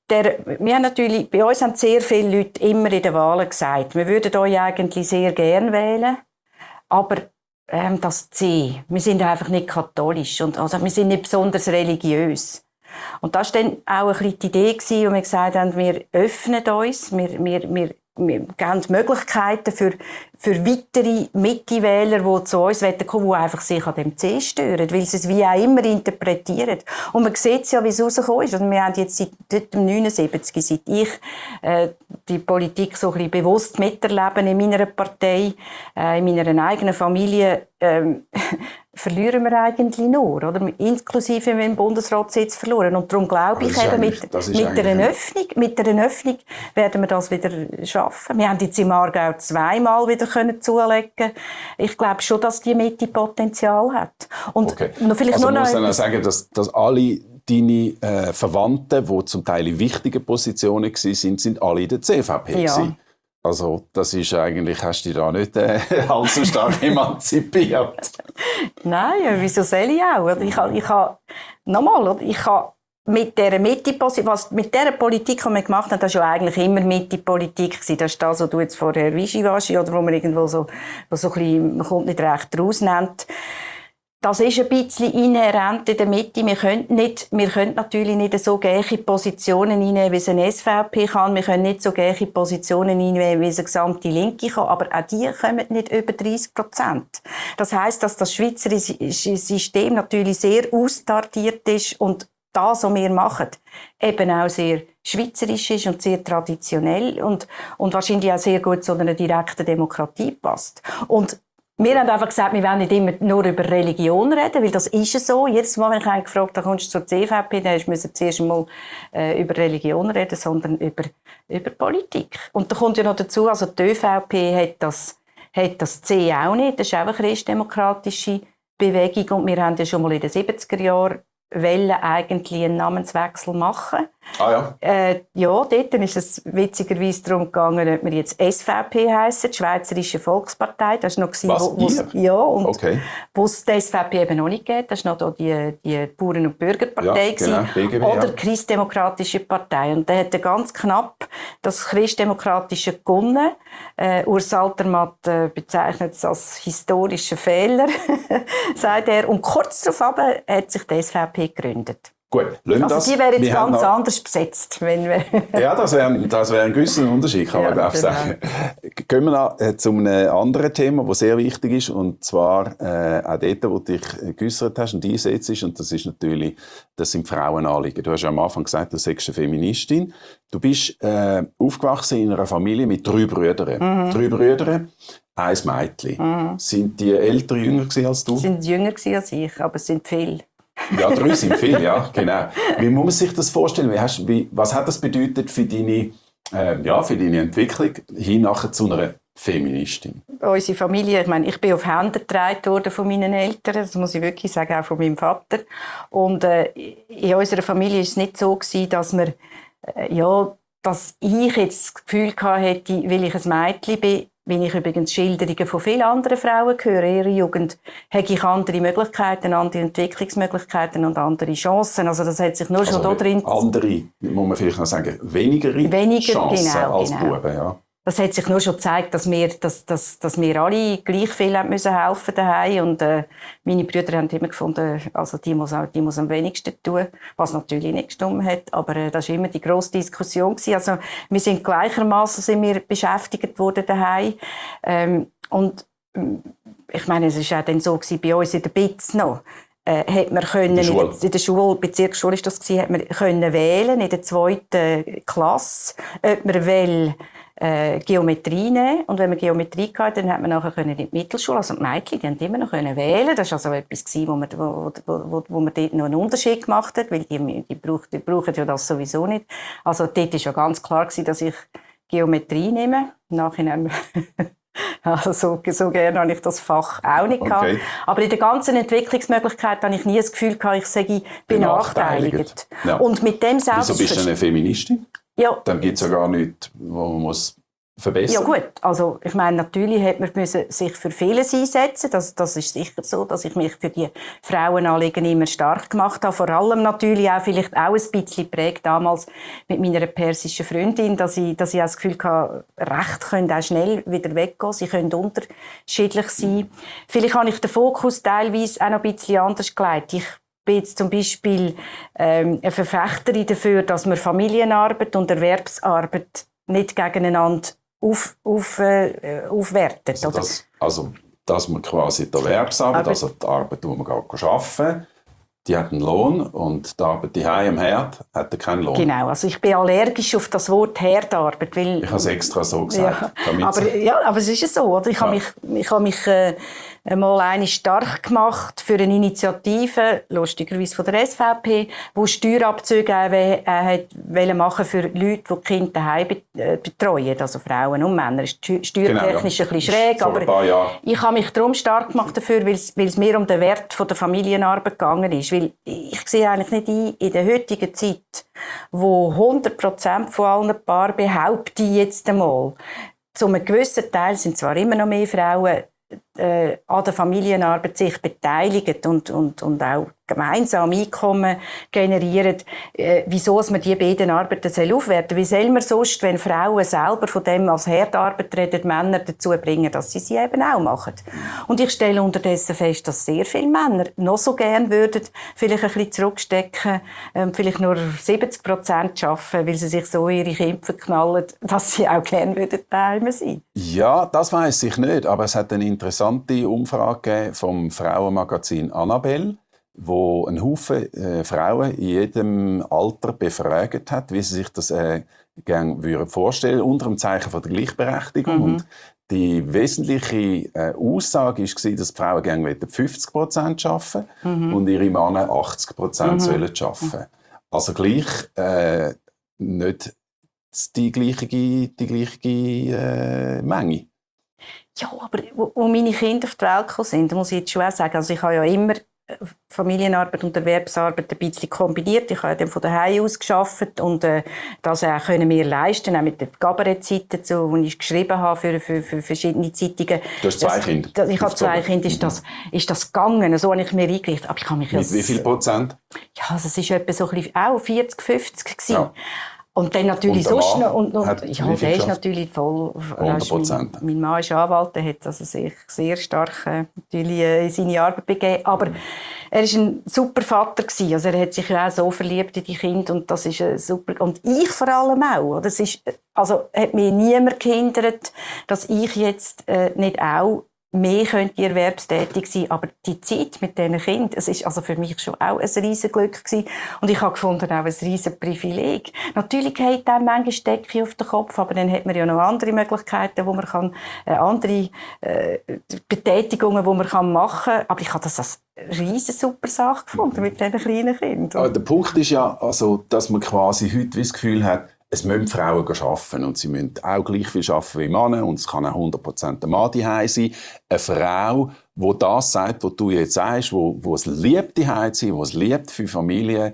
bei uns haben sehr viele Leute immer in den Wahlen gesagt, wir würden euch eigentlich sehr gerne wählen, aber das C. Wir sind einfach nicht katholisch und also wir sind nicht besonders religiös. Und das war dann auch ein bisschen die Idee, wo wir gesagt haben, wir öffnen uns, wir geben Möglichkeiten für weitere Mitte-Wähler, die zu uns kommen, die einfach sich an dem C stören, weil sie es wie auch immer interpretieren. Und man sieht es ja, wie es rausgekommen ist. Also wir haben jetzt seit 1979, seit ich die Politik so ein bisschen bewusst miterleben in meiner Partei, in meiner eigenen Familie, verlieren wir eigentlich nur, oder? Inklusive wir im Bundesratssitz verloren. Und darum glaube ich eben, mit einer Öffnung werden wir das wieder schaffen. Wir haben jetzt im Aargau zweimal wieder zulegen können. Ich glaube schon, dass die Mitte Potenzial hat. Und okay. vielleicht also nur muss noch dann auch sagen, dass alle deine Verwandten, die zum Teil in wichtigen Positionen waren, sind alle in der CVP gewesen. Also das ist eigentlich, hast du dich da nicht allzu stark emanzipiert? Nein, wieso soll ich auch? Ich habe mit dieser mit dieser Politik, die wir gemacht haben, das war ja eigentlich immer Mitte-Politik. Das ist das, was du jetzt vorher Wischiwaschi oder wo man irgendwo so ein bisschen, man kommt nicht recht raus, nennt. Das ist ein bisschen inhärent in der Mitte. Wir können natürlich nicht so gleiche Positionen einnehmen, wie es eine SVP kann. Wir können nicht so gleiche Positionen einnehmen, wie es eine gesamte Linke kann. Aber auch die kommen nicht über 30%. Das heisst, dass das schweizerische System natürlich sehr austartiert ist und das, was wir machen, eben auch sehr schweizerisch ist und sehr traditionell und wahrscheinlich auch sehr gut zu einer direkten Demokratie passt. Und wir haben einfach gesagt, wir wollen nicht immer nur über Religion reden, weil das ist so. Jedes Mal, wenn ich einen gefragt habe, kommst du zur CVP, dann müssen wir zuerst mal über Religion reden, sondern über Politik. Und da kommt ja noch dazu, also die ÖVP hat das C auch nicht. Das ist auch eine christdemokratische Bewegung und wir haben ja schon mal in den 70er Jahren wollen eigentlich einen Namenswechsel machen. Ah ja? Ja, dort ist es witzigerweise darum gegangen, ob wir jetzt SVP heissen, die Schweizerische Volkspartei. Das war noch ja, und okay. wo es die SVP eben noch nicht gibt. Das war noch die Bauern- und Bürgerpartei. Ja, genau, BGB, oder ja. Christdemokratische Partei. Und da hat er ganz knapp das Christdemokratische gewonnen. Urs Altermatt bezeichnet es als historischen Fehler, sagt er. Und kurz darauf hat sich die SVP gegründet. Gut, also die wäre jetzt ganz anders besetzt. Wenn wir ja, das wäre ein gewisser Unterschied, kann man glaube ich sagen. Gehen wir noch zu einem anderen Thema, das sehr wichtig ist, und zwar auch dort, wo du dich geäussert hast und einsetzt, und das sind Frauenanliegen. Du hast ja am Anfang gesagt, du seist eine Feministin. Du bist aufgewachsen in einer Familie mit 3 Brüdern. 3 Brüder, 1 Mädchen. Sind die Eltern jünger als du? Sie sind jünger als ich, aber es sind viele. Ja, 3 sind viel, ja, genau. Wie muss man sich das vorstellen? Was hat das bedeutet für deine Entwicklung hin nachher zu einer Feministin? Unsere Familie, ich bin auf Händen getragen worden von meinen Eltern, das muss ich wirklich sagen, auch von meinem Vater. Und in unserer Familie war es nicht so gewesen, dass ich jetzt das Gefühl hatte, weil ich ein Mädchen bin, wenn ich übrigens Schilderungen von vielen anderen Frauen höre, in ihrer Jugend, habe ich andere Möglichkeiten, andere Entwicklungsmöglichkeiten und andere Chancen. Also das hat sich nur schon da drin... Andere, muss man vielleicht noch sagen, weniger Chancen als Buben, ja. Das hat sich nur schon gezeigt, dass wir alle gleich viel helfen müssen daheim. Und meine Brüder haben immer gefunden, also die muss am wenigsten tun, was natürlich nicht gestimmt hat. Aber das war immer die grosse Diskussion gewesen. Also wir sind gleichermaßen beschäftigt worden daheim. Und ich meine, es war auch dann so gewesen, bei uns in der BIZ noch. Hat man können, in der Schule, Bezirksschule ist das gewesen, hat man können wählen in der 2. Klasse, ob man will Geometrie nehmen. Und wenn man Geometrie hatte, dann hat man nachher in die Mittelschule, also die Mädchen, die haben immer noch wählen. Das war also etwas gewesen, wo man dort noch einen Unterschied gemacht hat, weil die brauchen ja das sowieso nicht. Also dort war ja ganz klar gewesen, dass ich Geometrie nehme. Im Nachhinein also so gerne habe ich das Fach auch nicht gehabt. Okay. Aber in der ganzen Entwicklungsmöglichkeit habe ich nie das Gefühl gehabt, ich sei benachteiligt. Ja. Und mit dem Wieso bist du eine Feministin? Ja. Dann gibt es ja gar nichts, wo man muss verbessern. Ja gut, also ich meine, natürlich hat man sich für vieles einsetzen. Das ist sicher so, dass ich mich für die Frauenanliegen immer stark gemacht habe. Vor allem natürlich auch vielleicht auch ein bisschen geprägt damals mit meiner persischen Freundin, dass ich auch das Gefühl hatte, Recht können auch schnell wieder weggehen. Sie können unterschiedlich sein. Vielleicht habe ich den Fokus teilweise auch noch ein bisschen anders gelegt. Ich bin jetzt zum Beispiel eine Verfechterin dafür, dass man Familienarbeit und Erwerbsarbeit nicht gegeneinander aufwertet. Dass man quasi die Erwerbsarbeit, also die Arbeit, die man arbeiten, die hat einen Lohn, und die Arbeit daheim am Herd hat keinen Lohn. Genau, also ich bin allergisch auf das Wort Herdarbeit. Weil, ich habe es extra so gesagt. Ja, aber es ist so. Oder? Ich habe mich einmal stark gemacht für eine Initiative, lustigerweise von der SVP, die Steuerabzüge machen für Leute, die Kinder daheim betreuen, also Frauen und Männer. Das ist steuertechnisch ein bisschen schräg, aber ich habe mich darum stark gemacht dafür, weil es mir um den Wert der Familienarbeit gegangen ist. Weil ich sehe eigentlich nicht ein, in der heutigen Zeit, wo 100% von allen Paaren behaupten jetzt einmal, zu einem gewissen Teil sind zwar immer noch mehr Frauen an der Familienarbeit sich beteiligen und auch gemeinsam Einkommen generieren, wieso man die beiden Arbeiten aufwerten soll. Wie soll man sonst, wenn Frauen selber von dem als Herdarbeit reden, Männer dazu bringen, dass sie eben auch machen? Und ich stelle unterdessen fest, dass sehr viele Männer noch so gern würden, vielleicht ein bisschen zurückstecken, vielleicht nur 70% arbeiten, weil sie sich so ihre Kinder verknallen, dass sie auch gern würden daheim sein. Ja, das weiss ich nicht, aber es hat eine interessante Umfrage vom Frauenmagazin Annabelle, wo ein Haufen Frauen in jedem Alter befragt hat, wie sie sich das gerne vorstellen würden, unter dem Zeichen von der Gleichberechtigung. Und die wesentliche Aussage war, dass die Frauen gerne 50% arbeiten und ihre Männer 80% sollen arbeiten. Also gleich nicht die gleiche Menge. Ja, aber wo meine Kinder auf die Welt gekommen sind, muss ich jetzt schon auch sagen, also ich habe ja immer Familienarbeit und Erwerbsarbeit ein bisschen kombiniert. Ich habe dann von daheim aus gearbeitet und das auch können wir leisten, auch mit den Kabarettzeiten, so, die ich geschrieben habe für verschiedene Zeitungen. Du hast 2 Kinder? Ich habe 2 Kinder, ist das gegangen, so habe ich mir eingerichtet. Aber ich habe mich mit wie viel Prozent? Ja, also es ist etwa so ein bisschen, auch 40, 50 gewesen. Ja. Und dann natürlich und sonst noch. Ja, der ist natürlich voll. 100%. Mein Mann ist Anwalt, der hat also sich sehr stark natürlich, in seine Arbeit begeben. Aber er war ein super Vater gewesen. Also er hat sich auch so verliebt in die Kinder und das ist super. Und ich vor allem auch. Das ist, also hat mir niemand gehindert, dass ich jetzt nicht auch mehr könnte erwerbstätig sein, aber die Zeit mit diesen Kindern, es ist also für mich schon auch ein riesen Glück gewesen. Und ich habe gefunden, auch ein riesen Privileg. Natürlich hat dann manchmal Decke auf den Kopf, aber dann hat man ja noch andere Möglichkeiten, wo man kann, andere Betätigungen, die man machen kann. Aber ich habe das als riesen super Sache gefunden mit diesen kleinen Kindern. Aber der Punkt ist ja, also, dass man quasi heute das Gefühl hat, es müssen Frauen arbeiten und sie müssen auch gleich viel arbeiten wie Männer und es kann auch 100% der Mann daheim sein. Eine Frau, die das sagt, was du jetzt sagst, wo es liebt, daheim zu sein, wo es liebt, für Familie,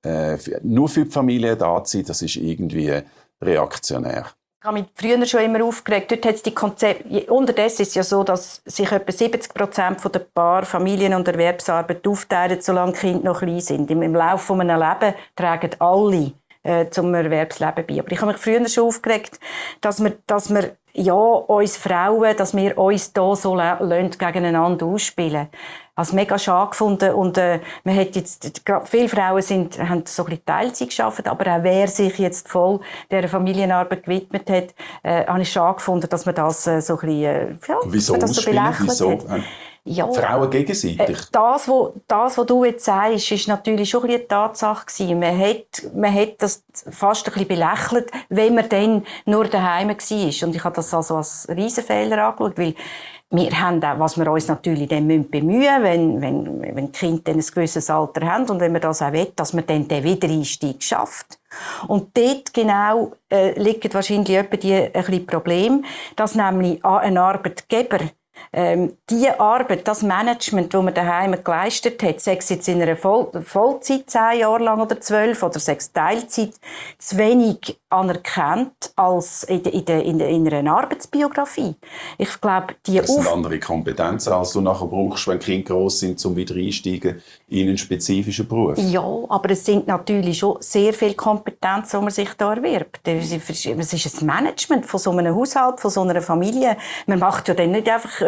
nur für die Familie da zu sein, das ist irgendwie reaktionär. Ich habe mich früher schon immer aufgeregt. Dort hat es die Konzepte. Unterdessen ist es ja so, dass sich etwa 70% der Paare Familien- und Erwerbsarbeit aufteilen, solange die Kinder noch klein sind. Im Laufe eines Lebens tragen alle zum Erwerbsleben bei. Aber ich habe mich früher schon aufgeregt, dass wir ja, uns Frauen, dass wir uns da so gegeneinander ausspielen. Als mega schade gefunden. Und man hat jetzt, viele Frauen haben so ein bisschen Teilzeit gearbeitet, aber auch wer sich jetzt voll dieser Familienarbeit gewidmet hat, habe ich schade gefunden, dass man das so ein bisschen, wieso das so belächelt hat. Ja, Frauen gegenseitig? Das, was du jetzt sagst, ist natürlich schon ein bisschen eine Tatsache gewesen. Man hat das fast ein bisschen belächelt, wenn man dann nur daheim war. Und ich habe das also als Riesenfehler angeschaut, weil wir haben auch, was wir uns natürlich dann bemühen müssen, wenn die Kinder dann ein gewisses Alter haben und wenn man das auch will, dass man dann den Wiedereinstieg schafft. Und dort genau liegt wahrscheinlich etwa ein bisschen Problem, dass nämlich ein Arbeitgeber die Arbeit, das Management, das man daheim geleistet hat, sei es jetzt in einer Vollzeit 10 Jahre lang oder 12 oder sei es Teilzeit, zu wenig anerkannt als in einer Arbeitsbiografie. Ich glaube, das sind andere Kompetenzen, als du nachher brauchst, wenn Kinder gross sind, um wieder einsteigen in einen spezifischen Beruf. Ja, aber es sind natürlich schon sehr viele Kompetenzen, die man sich da erwirbt. Es ist ein Management von so einem Haushalt, von so einer Familie. Man macht ja dann nicht einfach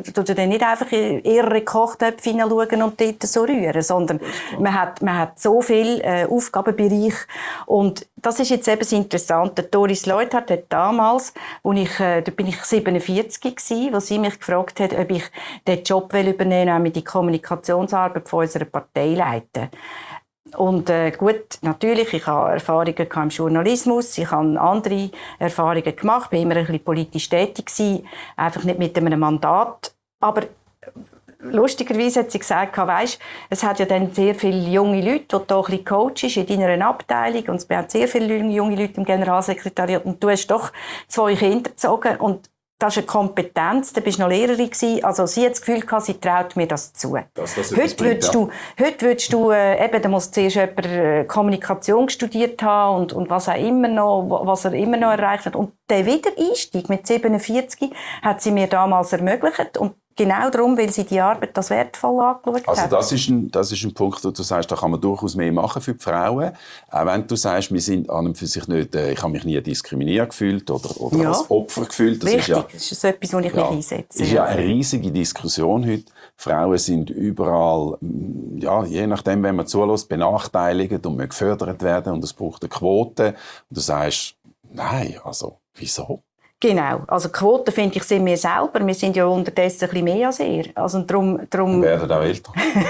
in ihre Kochtöpfe hineinschauen und dort so rühren, sondern man hat so viele Aufgabenbereiche. Und das ist jetzt eben das Interessante. Doris Leuthard hat damals, da bin ich 47 gewesen, als sie mich gefragt hat, ob ich den Job übernehmen will, mit die Kommunikationsarbeit von unserer Partei leiten. Und gut, natürlich, ich habe Erfahrungen im Journalismus, ich habe andere Erfahrungen gemacht, bin immer ein bisschen politisch tätig gewesen, einfach nicht mit einem Mandat. Aber lustigerweise hat sie gesagt, weisst, es hat ja dann sehr viele junge Leute, die du auch ein bisschen coachst in deiner Abteilung, und es haben sehr viele junge Leute im Generalsekretariat, und du hast doch 2 Kinder gezogen, und das ist eine Kompetenz, da bist du noch Lehrerin gewesen. Also sie hat das Gefühl gehabt, sie traut mir das zu. Heute würdest du eben, da muss zuerst jemand Kommunikation studiert haben und was er immer noch erreicht hat. Und der Wiedereinstieg mit 47 hat sie mir damals ermöglicht. Und genau darum, weil sie die Arbeit als wertvoll angeschaut hat. Also das ist ein Punkt, wo du sagst, da kann man durchaus mehr machen für die Frauen. Auch wenn du sagst, wir sind an und für sich nicht, ich habe mich nie diskriminiert gefühlt oder als Opfer gefühlt. Das richtig, ist das ist so etwas, wo ich mich einsetze. Das ist ja eine riesige Diskussion heute. Frauen sind überall, ja, je nachdem, wenn man zulässt, benachteiligt und gefördert werden und es braucht eine Quote. Und du sagst, nein, also wieso? Genau. Also Quoten, finde ich, sind wir selber. Wir sind ja unterdessen ein bisschen mehr als ihr. Also drum wir werden auch älter.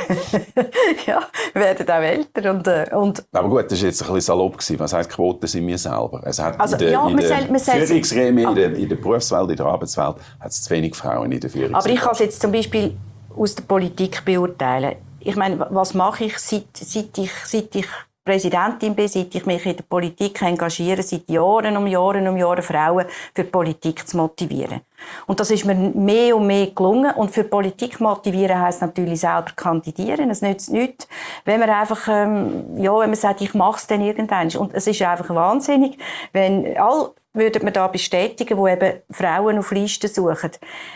ja, wir werden auch älter. Und aber gut, das war jetzt ein bisschen salopp. Was heisst, Quoten sind wir selber? Es hat also, in der Führungsgremien, in der Berufswelt, in der Arbeitswelt, hat es zu wenig Frauen in der Führung. Aber ich kann es jetzt zum Beispiel aus der Politik beurteilen. Ich meine, was mache ich, seit ich Präsidentin bin, seit ich mich in der Politik engagiere, seit Jahren um Jahren Frauen für die Politik zu motivieren. Und das ist mir mehr und mehr gelungen. Und für Politik motivieren heisst natürlich selber kandidieren. Es nützt nichts, wenn man einfach, wenn man sagt, ich mache es dann irgendwann. Und es ist einfach wahnsinnig, wenn würden wir da bestätigen, die eben Frauen auf Listen suchen.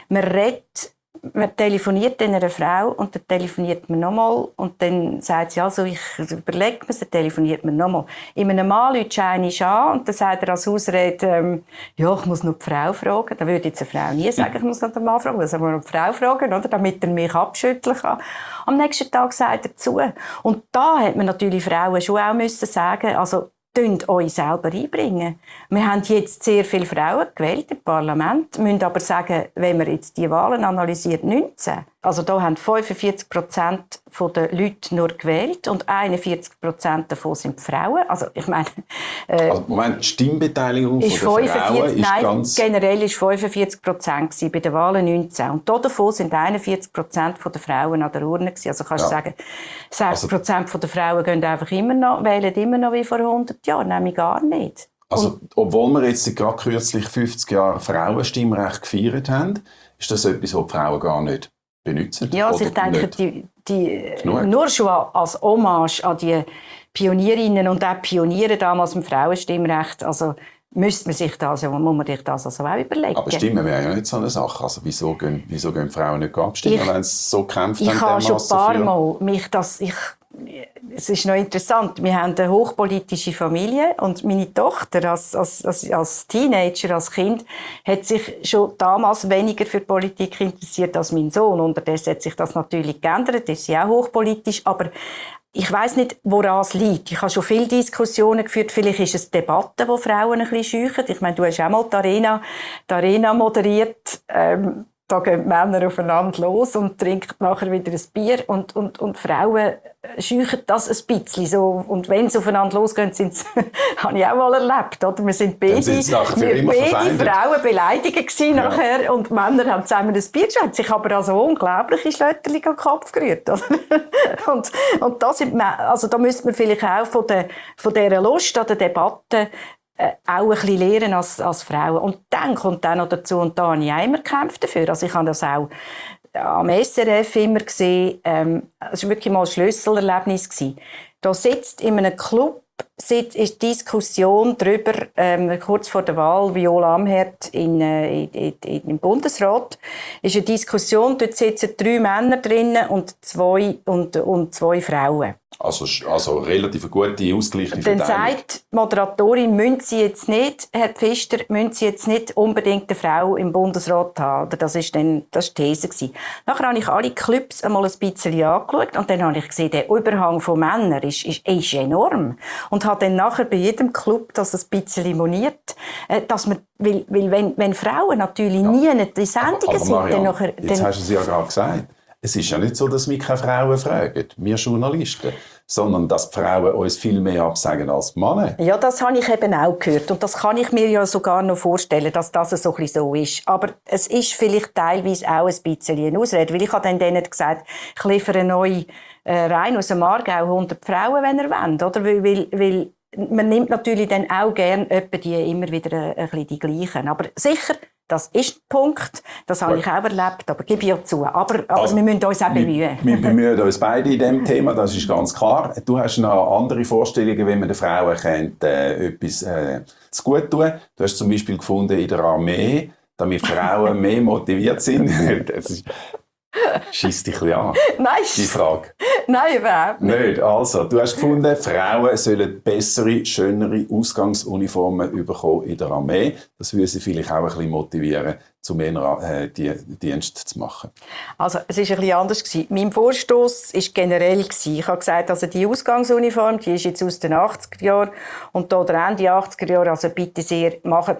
Man telefoniert dann einer Frau und dann telefoniert man nochmal und dann sagt sie, also ich überlege mir, dann telefoniert man nochmal. In einem Mann ruft sie einmal an und dann sagt er als Ausrede, ja, ich muss noch die Frau fragen. Dann würde jetzt eine Frau nie sagen, ich muss noch den Mann fragen, also muss noch die Frau fragen, oder? Damit er mich abschütteln kann. Am nächsten Tag sagt er zu. Und da hat man natürlich Frauen schon auch müssen sagen, also könnt euch selber einbringen. Wir haben jetzt sehr viele Frauen gewählt im Parlament, müssen aber sagen, wenn man jetzt die Wahlen analysiert, 19. Also da haben 45% der Leute nur gewählt und 41% davon sind Frauen. Also ich meine... Moment, die Stimmbeteiliggung der Frauen ist ganz... Generell war 45% bei den Wahlen 19. Und davon sind 41% der Frauen an der Urne gewesen. Also kannst du sagen, 60% der Frauen wählen immer noch wie vor 100 Jahren. Nämlich gar nicht. Also, obwohl wir jetzt gerade kürzlich 50 Jahre Frauenstimmrecht gefeiert haben, ist das etwas, was die Frauen gar nicht benutzen? Ja, also ich denke, nur schon als Hommage an die Pionierinnen und auch Pioniere damals im Frauenstimmrecht, also muss man sich das also auch überlegen. Aber Stimmen wäre ja nicht so eine Sache. Also wieso gehen Frauen nicht abstimmen, wenn sie so kämpfen? Ich habe schon ein paar Mal es ist noch interessant, wir haben eine hochpolitische Familie und meine Tochter als Teenager, als Kind, hat sich schon damals weniger für Politik interessiert als mein Sohn. Unterdessen hat sich das natürlich geändert, ist sie auch hochpolitisch, aber ich weiss nicht, woran es liegt. Ich habe schon viele Diskussionen geführt. Vielleicht ist es Debatten, die Frauen ein bisschen scheuchen. Ich meine, du hast auch mal die Arena moderiert. Da gehen die Männer aufeinander los und trinken nachher wieder ein Bier. Und Frauen scheuchen das ein bisschen. So. Und wenn sie aufeinander losgehen, habe ich auch mal erlebt. Oder? Wir sind beide Frauen beleidigt nachher. Und die Männer haben zusammen ein Bier geschwätzt. Sich aber also unglaubliche Schlötterchen an den Kopf gerührt. Oder? und da müsste man vielleicht auch von dieser Lust an der Debatte auch ein bisschen lernen als Frauen. Und dann kommt dann noch dazu, und da habe ich auch immer gekämpft dafür. Also ich habe das auch am SRF immer gesehen. Es war wirklich mal ein Schlüsselerlebnis. Da sitzt in einem Club ist Diskussion darüber, kurz vor der Wahl, Viola Amherd im Bundesrat, ist eine Diskussion, dort sitzen 3 Männer drinnen und 2 Frauen. Also relativ gute, ausgeglichene Dann Verteilung. sagt die Moderatorin, müssen Sie jetzt nicht, Herr Pfister, müssen Sie jetzt nicht unbedingt eine Frau im Bundesrat haben. Oder das war die These gewesen. Nachher habe ich alle Clubs einmal ein bisschen angeschaut und dann habe ich gesehen, der Überhang von Männern ist enorm. Und habe dann nachher bei jedem Club das ein bisschen moniert, dass man, weil wenn Frauen natürlich nie in den Sendungen sind, Marianne, dann nachher... Jetzt hast du es ja gerade gesagt. Es ist ja nicht so, dass wir keine Frauen fragen, wir Journalisten, sondern dass die Frauen uns viel mehr absagen als die Männer. Ja, das habe ich eben auch gehört. Und das kann ich mir ja sogar noch vorstellen, dass das so ein bisschen so ist. Aber es ist vielleicht teilweise auch ein bisschen eine Ausrede. Weil ich habe dann denen gesagt, ich liefere neu rein aus dem Aargau 100 Frauen, wenn ihr wollt. Oder? Weil man nimmt natürlich dann auch gerne die immer wieder ein bisschen die gleichen. Aber sicher, das ist ein Punkt, das habe ich auch erlebt, aber gebe ich ja zu. Aber also, wir müssen uns auch bemühen. Wir bemühen uns beide in diesem Thema, das ist ganz klar. Du hast noch andere Vorstellungen, wie man den Frauen etwas zu gut tun. Du hast zum Beispiel gefunden in der Armee, damit Frauen mehr motiviert sind. Schießt dich ein bisschen an, Nein, die Frage. Nein, überhaupt nicht. Also, du hast gefunden, Frauen sollen bessere, schönere Ausgangsuniformen bekommen in der Armee. Das würde sie vielleicht auch ein bisschen motivieren, zu mehr Dienst zu machen. Also, es war ein bisschen anders. Mein Vorstoss war generell. Ich habe gesagt, also die Ausgangsuniform, die ist jetzt aus den 80er Jahren und da der Ende 80er Jahre, also bitte sehr,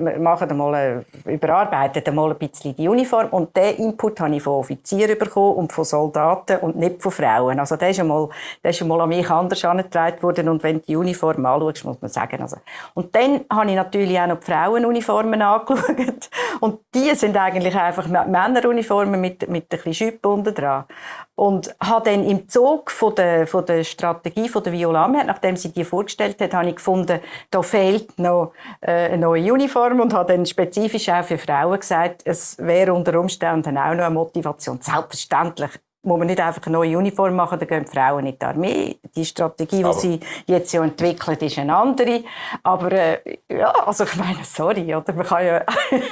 überarbeitet mal ein bisschen die Uniform. Und diesen Input habe ich von Offizieren bekommen und von Soldaten und nicht von Frauen. Also, der ist einmal an mich anders herangetragen worden. Und wenn du die Uniform anschaust, muss man sagen. Also. Und dann habe ich natürlich auch noch die Frauenuniformen angeschaut. Und die sind eigentlich einfach Männeruniformen mit ein bisschen Schüppen unten dran. Und habe dann im Zug von der Strategie von der Viola Amherd, nachdem sie die vorgestellt hat, habe ich gefunden, da fehlt noch eine neue Uniform und habe dann spezifisch auch für Frauen gesagt, es wäre unter Umständen auch noch eine Motivation. Selbstverständlich muss man nicht einfach eine neue Uniform machen, dann gehen die Frauen nicht in die Armee. Die Strategie, die sie jetzt ja entwickelt, ist eine andere. Aber ja, also ich meine, sorry, oder? Man kann ja...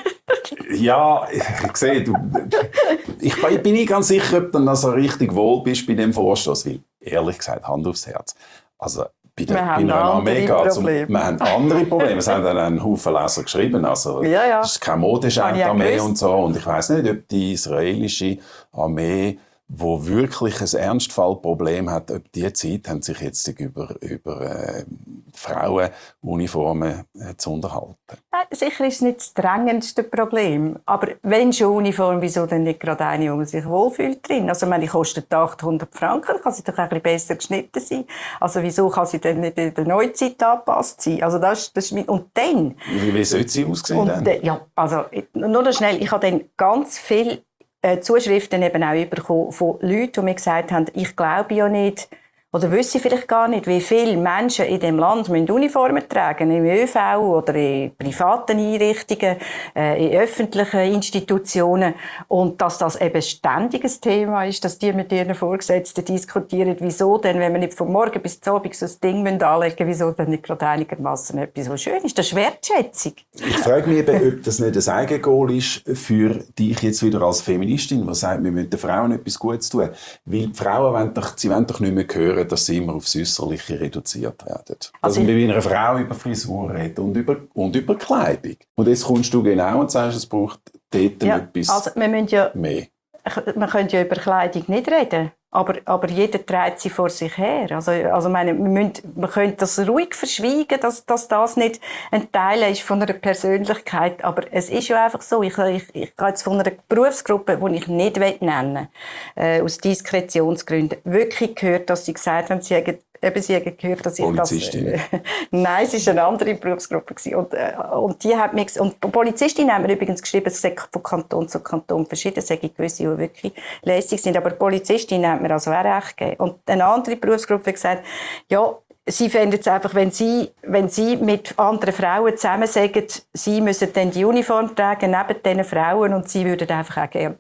Ja, ich sehe, ich bin nicht ganz sicher, ob du dann so richtig wohl bist bei dem Vorstoß, weil, ehrlich gesagt, Hand aufs Herz, also bei einer Armee geht's wir haben andere Probleme. Es haben dann einen Haufen Leser geschrieben, also ja. Es ist keine Modeschänd-Armee und so, und ich weiss nicht, ob die israelische Armee, wo wirklich ein Ernstfallproblem hat, ob die Zeit haben sich jetzt über Frauenuniformen zu unterhalten. Sicher ist es nicht das drängendste Problem. Aber wenn schon Uniform, wieso denn nicht gerade eine, wo man sich wohlfühlt drin? Also, die kostet 800 Franken, kann sie doch ein bisschen besser geschnitten sein. Also, wieso kann sie denn nicht in der Neuzeit angepasst sein? Also, das ist und dann... Wie sollte sie aussehen dann? Ja, also, nur noch schnell, ich habe dann ganz viel Zuschriften eben auch bekommen von Leuten, die mir gesagt haben, ich glaube ja nicht, oder wissen vielleicht gar nicht, wie viele Menschen in diesem Land Uniformen tragen, im ÖV oder in privaten Einrichtungen, in öffentlichen Institutionen. Und dass das eben ständig ein Thema ist, dass die mit ihren Vorgesetzten diskutieren, wieso denn, wenn wir nicht von morgen bis zum Abend so ein Ding anlegen müssen, wieso dann nicht gerade einigermaßen etwas so schön ist. Das ist Wertschätzung. Ich frage mich eben, ob das nicht ein Eigengoal ist für dich jetzt wieder als Feministin, die sagt, wir müssen den Frauen etwas Gutes tun. Weil die Frauen wollen doch nicht mehr hören, dass sie immer aufs Äußerliche reduziert werden. Also wir wollen eine Frau über Frisur reden und über Kleidung. Und jetzt kommst du genau und sagst, es braucht dort etwas also wir müssen ja, mehr. Man könnte ja über Kleidung nicht reden. Aber jeder trägt sie vor sich her. Also meine, man könnte das ruhig verschweigen, dass das nicht ein Teil ist von einer Persönlichkeit. Aber es ist ja einfach so. Ich habe jetzt von einer Berufsgruppe, die ich nicht nennen will, aus Diskretionsgründen, wirklich gehört, dass sie gesagt haben, sie haben gehört, dass ich das... Nein, es war eine andere Berufsgruppe. Und die hat mir... Und Polizistin haben mir übrigens geschrieben, es sei von Kanton zu Kanton verschieden, es sei gewisse, die wirklich lässig sind. Aber Polizistin hat mir also auch recht gegeben. Und eine andere Berufsgruppe hat gesagt, ja, sie fänden es einfach, wenn sie mit anderen Frauen zusammen sagen, sie müssen dann die Uniform tragen neben diesen Frauen und sie würden einfach auch gerne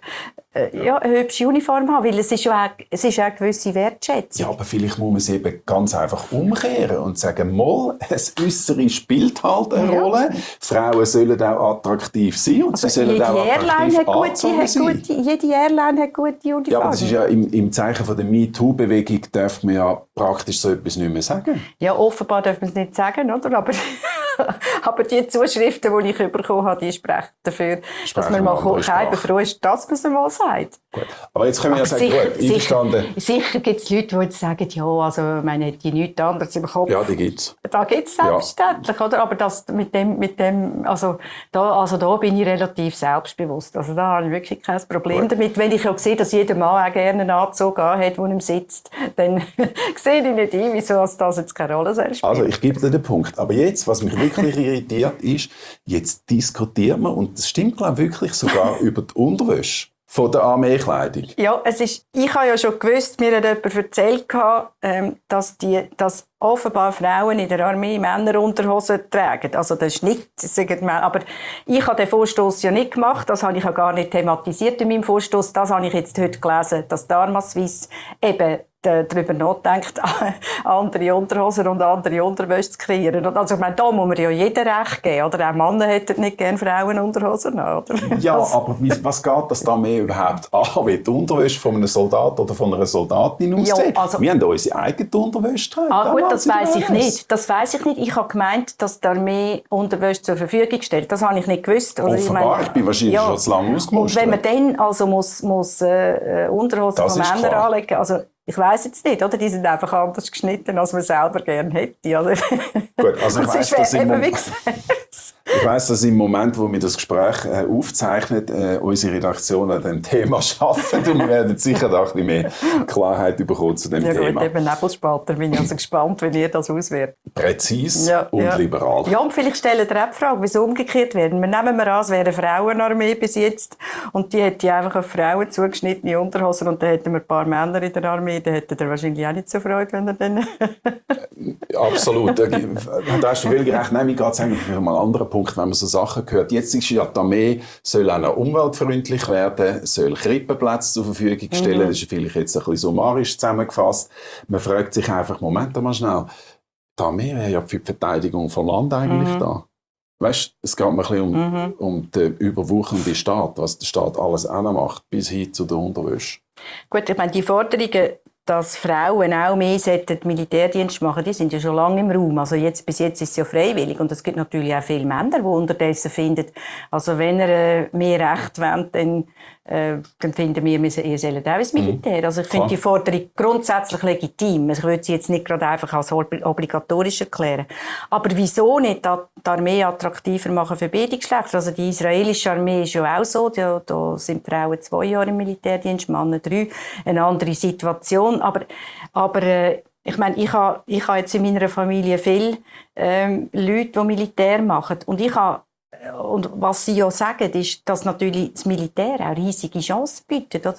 eine hübsche Uniform haben, weil es ist ja auch eine gewisse Wertschätzung. Ja, aber vielleicht muss man es eben ganz einfach umkehren und sagen, mal, das Äußere spielt halt eine Rolle. Frauen sollen auch attraktiv sein und sie sollen auch attraktiv angezogen sein. Jede Airline hat gute Uniformen. Ja, aber das ist ja im Zeichen von der MeToo-Bewegung darf man ja praktisch so etwas nicht mehr sagen. Ja, offenbar darf man es nicht sagen, oder? Aber Aber die Zuschriften, die ich bekommen habe, die sprechen dafür, dass man mal keiner froh ist, dass man es mal sagt. Gut. Aber jetzt können wir ja sagen, gut, einverstanden. Sicher gibt es Leute, die jetzt sagen, ja, also, ich meine, die nichts anderes im Kopf. Ja, die gibt es. Da gibt es selbstverständlich, oder? Aber das mit dem, also da bin ich relativ selbstbewusst. Also da habe ich wirklich kein Problem damit. Wenn ich auch sehe, dass jeder Mann auch gerne einen Anzug anhat, der ihm sitzt, dann sehe ich nicht ein, wieso das jetzt keine Rolle spielt. Also, ich gebe dir den Punkt. Aber jetzt, was mich wirklich irritiert, ist, jetzt diskutieren wir, und das stimmt, glaube ich, wirklich sogar über die Unterwäsche von der Armeekleidung. Ja, ich habe ja schon gewusst, mir hat jemand erzählt, dass offenbar Frauen in der Armee Männerunterhosen tragen. Also das ist nicht, aber ich habe den Vorstoss ja nicht gemacht, das habe ich ja gar nicht thematisiert in meinem Vorstoss. Das habe ich jetzt heute gelesen, dass Dharma Suisse eben darüber nachdenkt, andere Unterhosen und andere Unterwäsche zu kreieren. Also ich meine, da muss man ja jeder Recht geben. Oder auch Männer hätten nicht gerne Frauenunterhosen. Oder? Ja, aber was geht das da mehr überhaupt an, wie die Unterwäsche von einem Soldat oder von einer Soldatin aussieht? Ja, also, wir haben unsere eigene Unterwäsche getragen. Gut, das weiss ich nicht. Das weiss ich nicht. Ich habe gemeint, dass die Armee Unterwäsche zur Verfügung stellt. Das habe ich nicht gewusst. Oder offenbar, ich bin wahrscheinlich schon zu lange ausgemustert. Und wenn man dann also muss Unterhosen von Männern anlegen, also ich weiss jetzt nicht, oder? Die sind einfach anders geschnitten, als man selber gerne hätte. Oder? Gut, also ich weiss, dass im Moment, wo wir das Gespräch aufzeichnen, unsere Redaktion an diesem Thema arbeitet und wir werden sicher da ein bisschen mehr Klarheit bekommen zu dem Thema. Ja gut, eben Nebelspalter, bin ich also gespannt, wie ihr das auswertet. Präzis und liberal. Ja, und vielleicht stellen wir auch die Frage, wieso umgekehrt werden. Wir nehmen an, es wäre eine Frauenarmee bis jetzt und die hätte einfach auf Frauen zugeschnittene Unterhosen und dann hätten wir ein paar Männer in der Armee, dann hätte er wahrscheinlich auch nicht so Freude, wenn er dann... Absolut. Da hast du viel recht. Nein, mir geht es eigentlich um einen anderen Punkt, wenn man so Sachen hört. Jetzt ist ja die Armee, soll auch noch umweltfreundlich werden, soll Krippenplätze zur Verfügung stellen. Das ist vielleicht jetzt ein bisschen summarisch zusammengefasst. Man fragt sich einfach, Moment mal schnell, die Armee wäre ja für die Verteidigung von Land eigentlich da. Weißt, es geht mir ein bisschen um den überwuchernden Staat, was der Staat alles auch noch macht, bis hin zu der Unterwäsche. Gut, ich meine, die Forderungen, dass Frauen auch mehr Militärdienst machen, die sind ja schon lange im Raum. Also bis jetzt ist es ja freiwillig. Und es gibt natürlich auch viele Männer, die unterdessen finden, also wenn ihr mehr Recht wollt, dann finden wir, ihr sollt auch ins Militär. Also ich finde die Forderung grundsätzlich legitim. Ich würde sie jetzt nicht gerade einfach als obligatorisch erklären. Aber wieso nicht die Armee attraktiver machen für beide Geschlechter? Also die israelische Armee ist ja auch so. Da sind Frauen 2 Jahre im Militärdienst, Männer 3. Eine andere Situation. Aber ich meine, ich habe jetzt in meiner Familie viele Leute, die Militär machen. Und was sie ja sagen, ist, dass natürlich das Militär auch riesige Chancen bietet. Oder?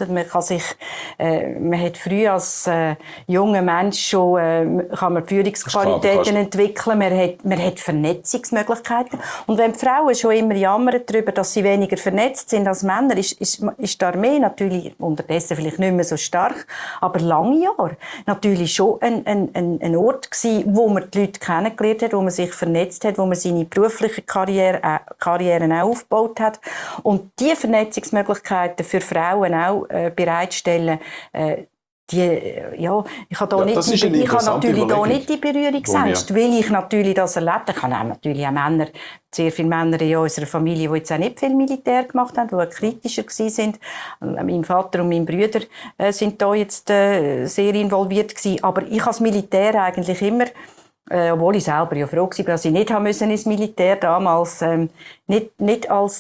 Man hat früh als junger Mensch schon kann man Führungsqualitäten entwickeln, man hat Vernetzungsmöglichkeiten. Und wenn die Frauen schon immer jammern darüber, dass sie weniger vernetzt sind als Männer, ist die Armee natürlich unterdessen vielleicht nicht mehr so stark, aber lange Jahre natürlich schon ein Ort gewesen, wo man die Leute kennengelernt hat, wo man sich vernetzt hat, wo man seine berufliche Karrieren auch aufgebaut hat. Und diese Vernetzungsmöglichkeiten für Frauen auch bereitstellen, ich habe natürlich da nicht die Berührungsängste, weil ich natürlich das erlebt habe. Ich habe auch natürlich auch Männer, sehr viele Männer in unserer Familie, die jetzt auch nicht viel Militär gemacht haben, die auch kritischer waren. Mein Vater und mein Bruder sind da jetzt sehr involviert gewesen. Aber ich habe das Militär eigentlich immer, obwohl ich selber ja froh war, dass ich nicht ins Militär damals nicht als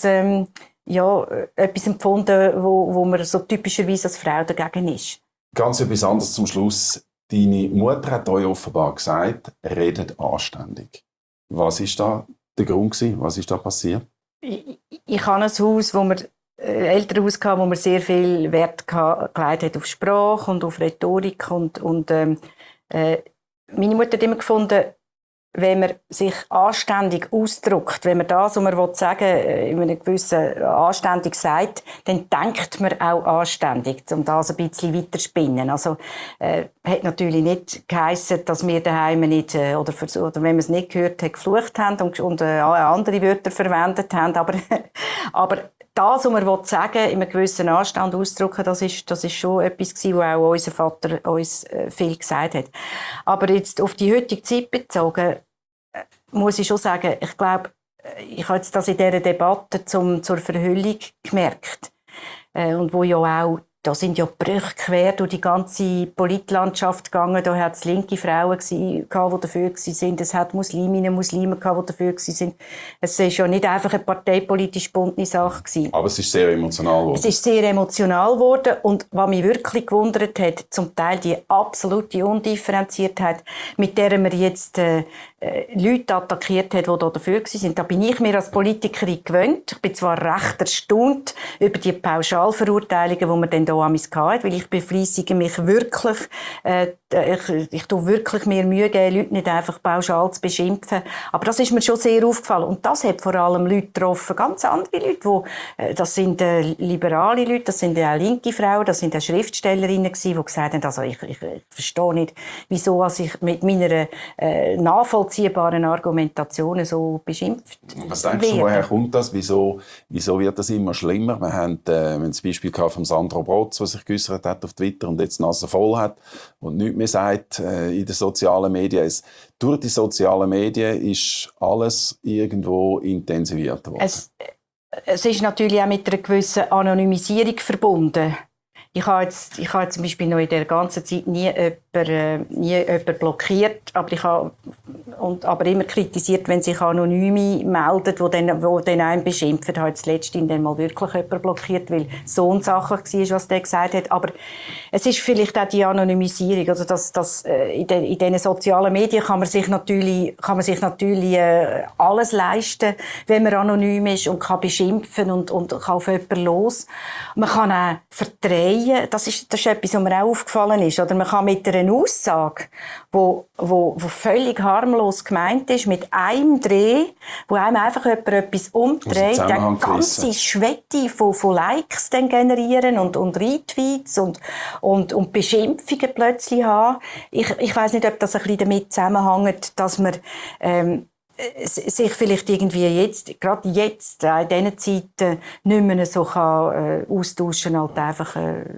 etwas empfunden, wo man so typischerweise als Frau dagegen ist. Ganz etwas anderes zum Schluss. Deine Mutter hat euch offenbar gesagt, redet anständig. Was ist da der Grund gewesen? Was ist da passiert? Ich habe ein Haus, Elternhaus gehabt, wo man sehr viel Wert gelegt hat auf Sprache und auf Rhetorik und meine Mutter hat immer gefunden, wenn man sich anständig ausdrückt, wenn man das, was man sagen will, in einem gewissen anständig sagt, dann denkt man auch anständig, um das ein bisschen weiter zu spinnen. Also, hat natürlich nicht geheissen, dass wir daheim nicht, oder wenn man es nicht gehört hat, geflucht haben und andere Wörter verwendet haben, aber das, was man sagen will, in einem gewissen Anstand ausdrücken, das ist schon etwas gewesen, was auch unser Vater uns viel gesagt hat. Aber jetzt auf die heutige Zeit bezogen, muss ich schon sagen, ich glaube, ich habe jetzt das in dieser Debatte zur Verhüllung gemerkt. Und wo ja auch, da sind ja Brüche quer durch die ganze Politlandschaft gegangen. Da hat es linke Frauen die dafür waren. Es hat Musliminnen, Muslime, die dafür waren. Es war ja nicht einfach eine parteipolitisch gebundene Sache gewesen. Aber es ist sehr emotional geworden. Es ist sehr emotional geworden. Und was mich wirklich gewundert hat, zum Teil die absolute Undifferenziertheit, mit der man jetzt Leute attackiert hat, die dafür waren. Da bin ich mir als Politikerin gewöhnt. Ich bin zwar recht erstaunt über die Pauschalverurteilungen, die man dann hier hatte, weil ich befleissige mich wirklich, ich tue wirklich mir Mühe geben, Leute nicht einfach pauschal zu beschimpfen. Aber das ist mir schon sehr aufgefallen. Und das hat vor allem Leute getroffen, ganz andere Leute, das sind liberale Leute, das sind auch linke Frauen, das sind auch Schriftstellerinnen gewesen, die gesagt haben, also ich verstehe nicht, wieso ich mit meiner nachvollziehbaren Argumentation so beschimpft werde. Was denkst du, woher kommt das? Wieso wird das immer schlimmer? Wir haben das Beispiel von Sandro Brotz, der sich geäussert hat auf Twitter und jetzt die Nase voll hat und nichts mehr sagt in den sozialen Medien. Durch die sozialen Medien ist alles irgendwo intensiviert worden. Es ist natürlich auch mit einer gewissen Anonymisierung verbunden. Ich habe zum Beispiel noch in der ganzen Zeit nie jemanden blockiert, aber immer kritisiert, wenn sich Anonyme melden, die dann einen beschimpfen. Ich habe jetzt letztens dann mal wirklich jemanden blockiert, weil so unsachlich war, was der gesagt hat. Aber es ist vielleicht auch die Anonymisierung. Also in diesen sozialen Medien kann man sich natürlich alles leisten, wenn man anonym ist und kann beschimpfen und kann auf jemanden los. Man kann auch verdrehen. Das ist etwas, was mir auch aufgefallen ist. Oder man kann mit einer Aussage, wo völlig harmlos gemeint ist, mit einem Dreh, wo einem einfach jemand etwas umdreht, eine ganze Schwette von Likes dann generieren und Retweets und Beschimpfungen plötzlich haben. Ich weiss nicht, ob das ein bisschen damit zusammenhängt, dass man sich vielleicht irgendwie gerade jetzt, in diesen Zeiten, nicht mehr so austauschen halt einfach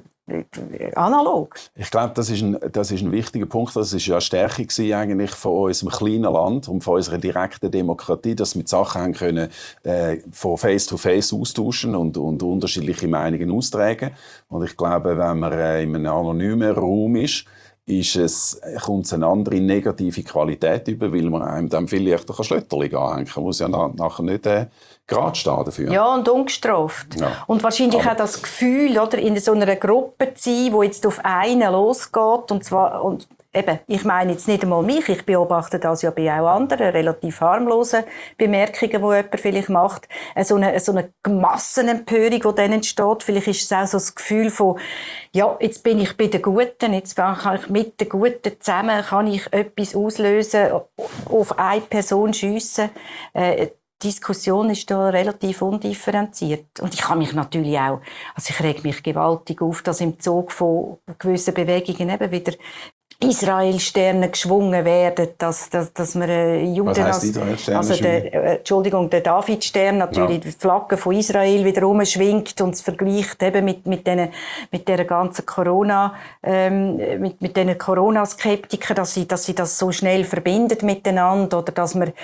analog. Ich glaube, das ist ein wichtiger Punkt. Das ist ja eine Stärke eigentlich von unserem kleinen Land und von unserer direkten Demokratie, dass wir die Sachen haben können, von Face to Face austauschen und unterschiedliche Meinungen austragen. Und ich glaube, wenn man in einem anonymen Raum ist, kommt es eine andere negative Qualität über, weil man einem dann vielleicht ein Schlötterchen anhängen kann. Man muss ja nachher nicht gerade stehen dafür. Ja, und ungestraft. Ja. Und wahrscheinlich auch das Gefühl, oder, in so einer Gruppe zu sein, die jetzt auf einen losgeht, und eben, ich meine jetzt nicht einmal mich, ich beobachte das ja bei auch anderen relativ harmlosen Bemerkungen, die jemand vielleicht macht. So eine Massenempörung, die dann entsteht. Vielleicht ist es auch so das Gefühl von, ja, jetzt bin ich bei den Guten, jetzt kann ich mit den Guten zusammen, kann ich etwas auslösen, auf eine Person schiessen. Die Diskussion ist da relativ undifferenziert. Und ich kann mich natürlich auch, also ich reg mich gewaltig auf, dass im Zug von gewissen Bewegungen eben wieder Israel-Sterne geschwungen werden, dass wir Juden... Was heisst Israel-Sterne? Also der David-Stern, natürlich, ja. Die Flagge von Israel wieder rumschwingt und es vergleicht eben mit der ganzen Corona, mit den Corona-Skeptikern, dass sie das so schnell verbindet miteinander, oder dass man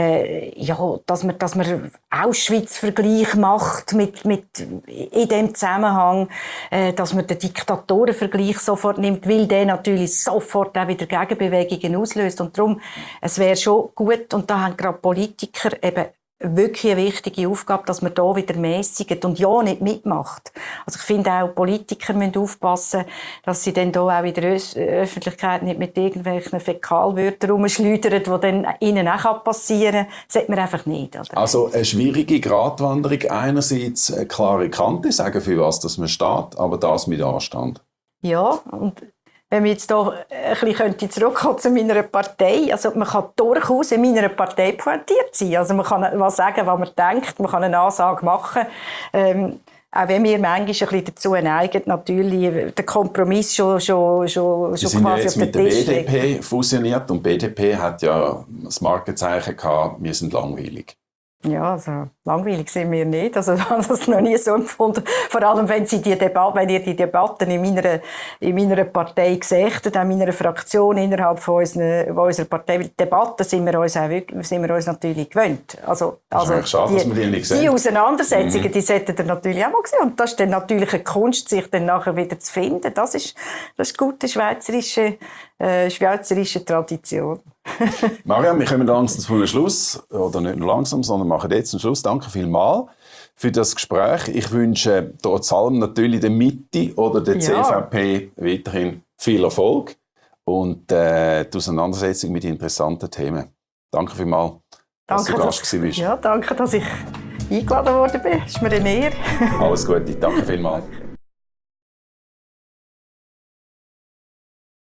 Auschwitz-Vergleich macht in dem Zusammenhang, dass man den Diktatorenvergleich sofort nimmt, weil der natürlich sofort auch wieder Gegenbewegungen auslöst. Und darum, es wäre schon gut, und da haben gerade Politiker eben wirklich eine wichtige Aufgabe, dass man da wieder mäßigt und ja nicht mitmacht. Also ich finde auch, Politiker müssen aufpassen, dass sie dann da auch in der Öffentlichkeit nicht mit irgendwelchen Fäkalwörtern rumschleudern, die dann ihnen auch passieren kann. Das sollte man einfach nicht. Oder? Also eine schwierige Gratwanderung. Einerseits eine klare Kante, sagen, für was dass man steht, aber das mit Anstand. Ja, und wenn wir jetzt hier ein bisschen zurückkommen zu meiner Partei, also man kann durchaus in meiner Partei pointiert sein. Also man kann was sagen, was man denkt, man kann eine Ansage machen. Auch wenn wir manchmal ein bisschen dazu neigen, natürlich den Kompromiss schon quasi auf den Tisch legen. Wir sind jetzt mit der BDP fusioniert und die BDP hat ja das Markenzeichen gehabt, wir sind langweilig. Ja, also langweilig sind wir nicht. Also ich habe das noch nie so empfunden. Vor allem, wenn ihr die Debatten in meiner Partei gesägt, auch in meiner Fraktion innerhalb von unserer Partei. Debatten sind wir uns natürlich gewöhnt. Also schade, dass wir die nicht sehen. Die Auseinandersetzungen, die sollten ihr natürlich auch mal sehen. Und das ist dann natürlich eine Kunst, sich dann nachher wieder zu finden. Das ist gute schweizerische Tradition. Mariam, wir kommen langsam zum Schluss. Oder nicht nur langsam, sondern machen jetzt einen Schluss. Danke vielmals für das Gespräch. Ich wünsche trotz allem natürlich der Mitte oder der CVP weiterhin viel Erfolg und die Auseinandersetzung mit interessanten Themen. Danke vielmals, dass du Gast warst. Ja, danke, dass ich eingeladen worden bin. Das ist mir eine Ehre. Alles Gute, danke vielmals.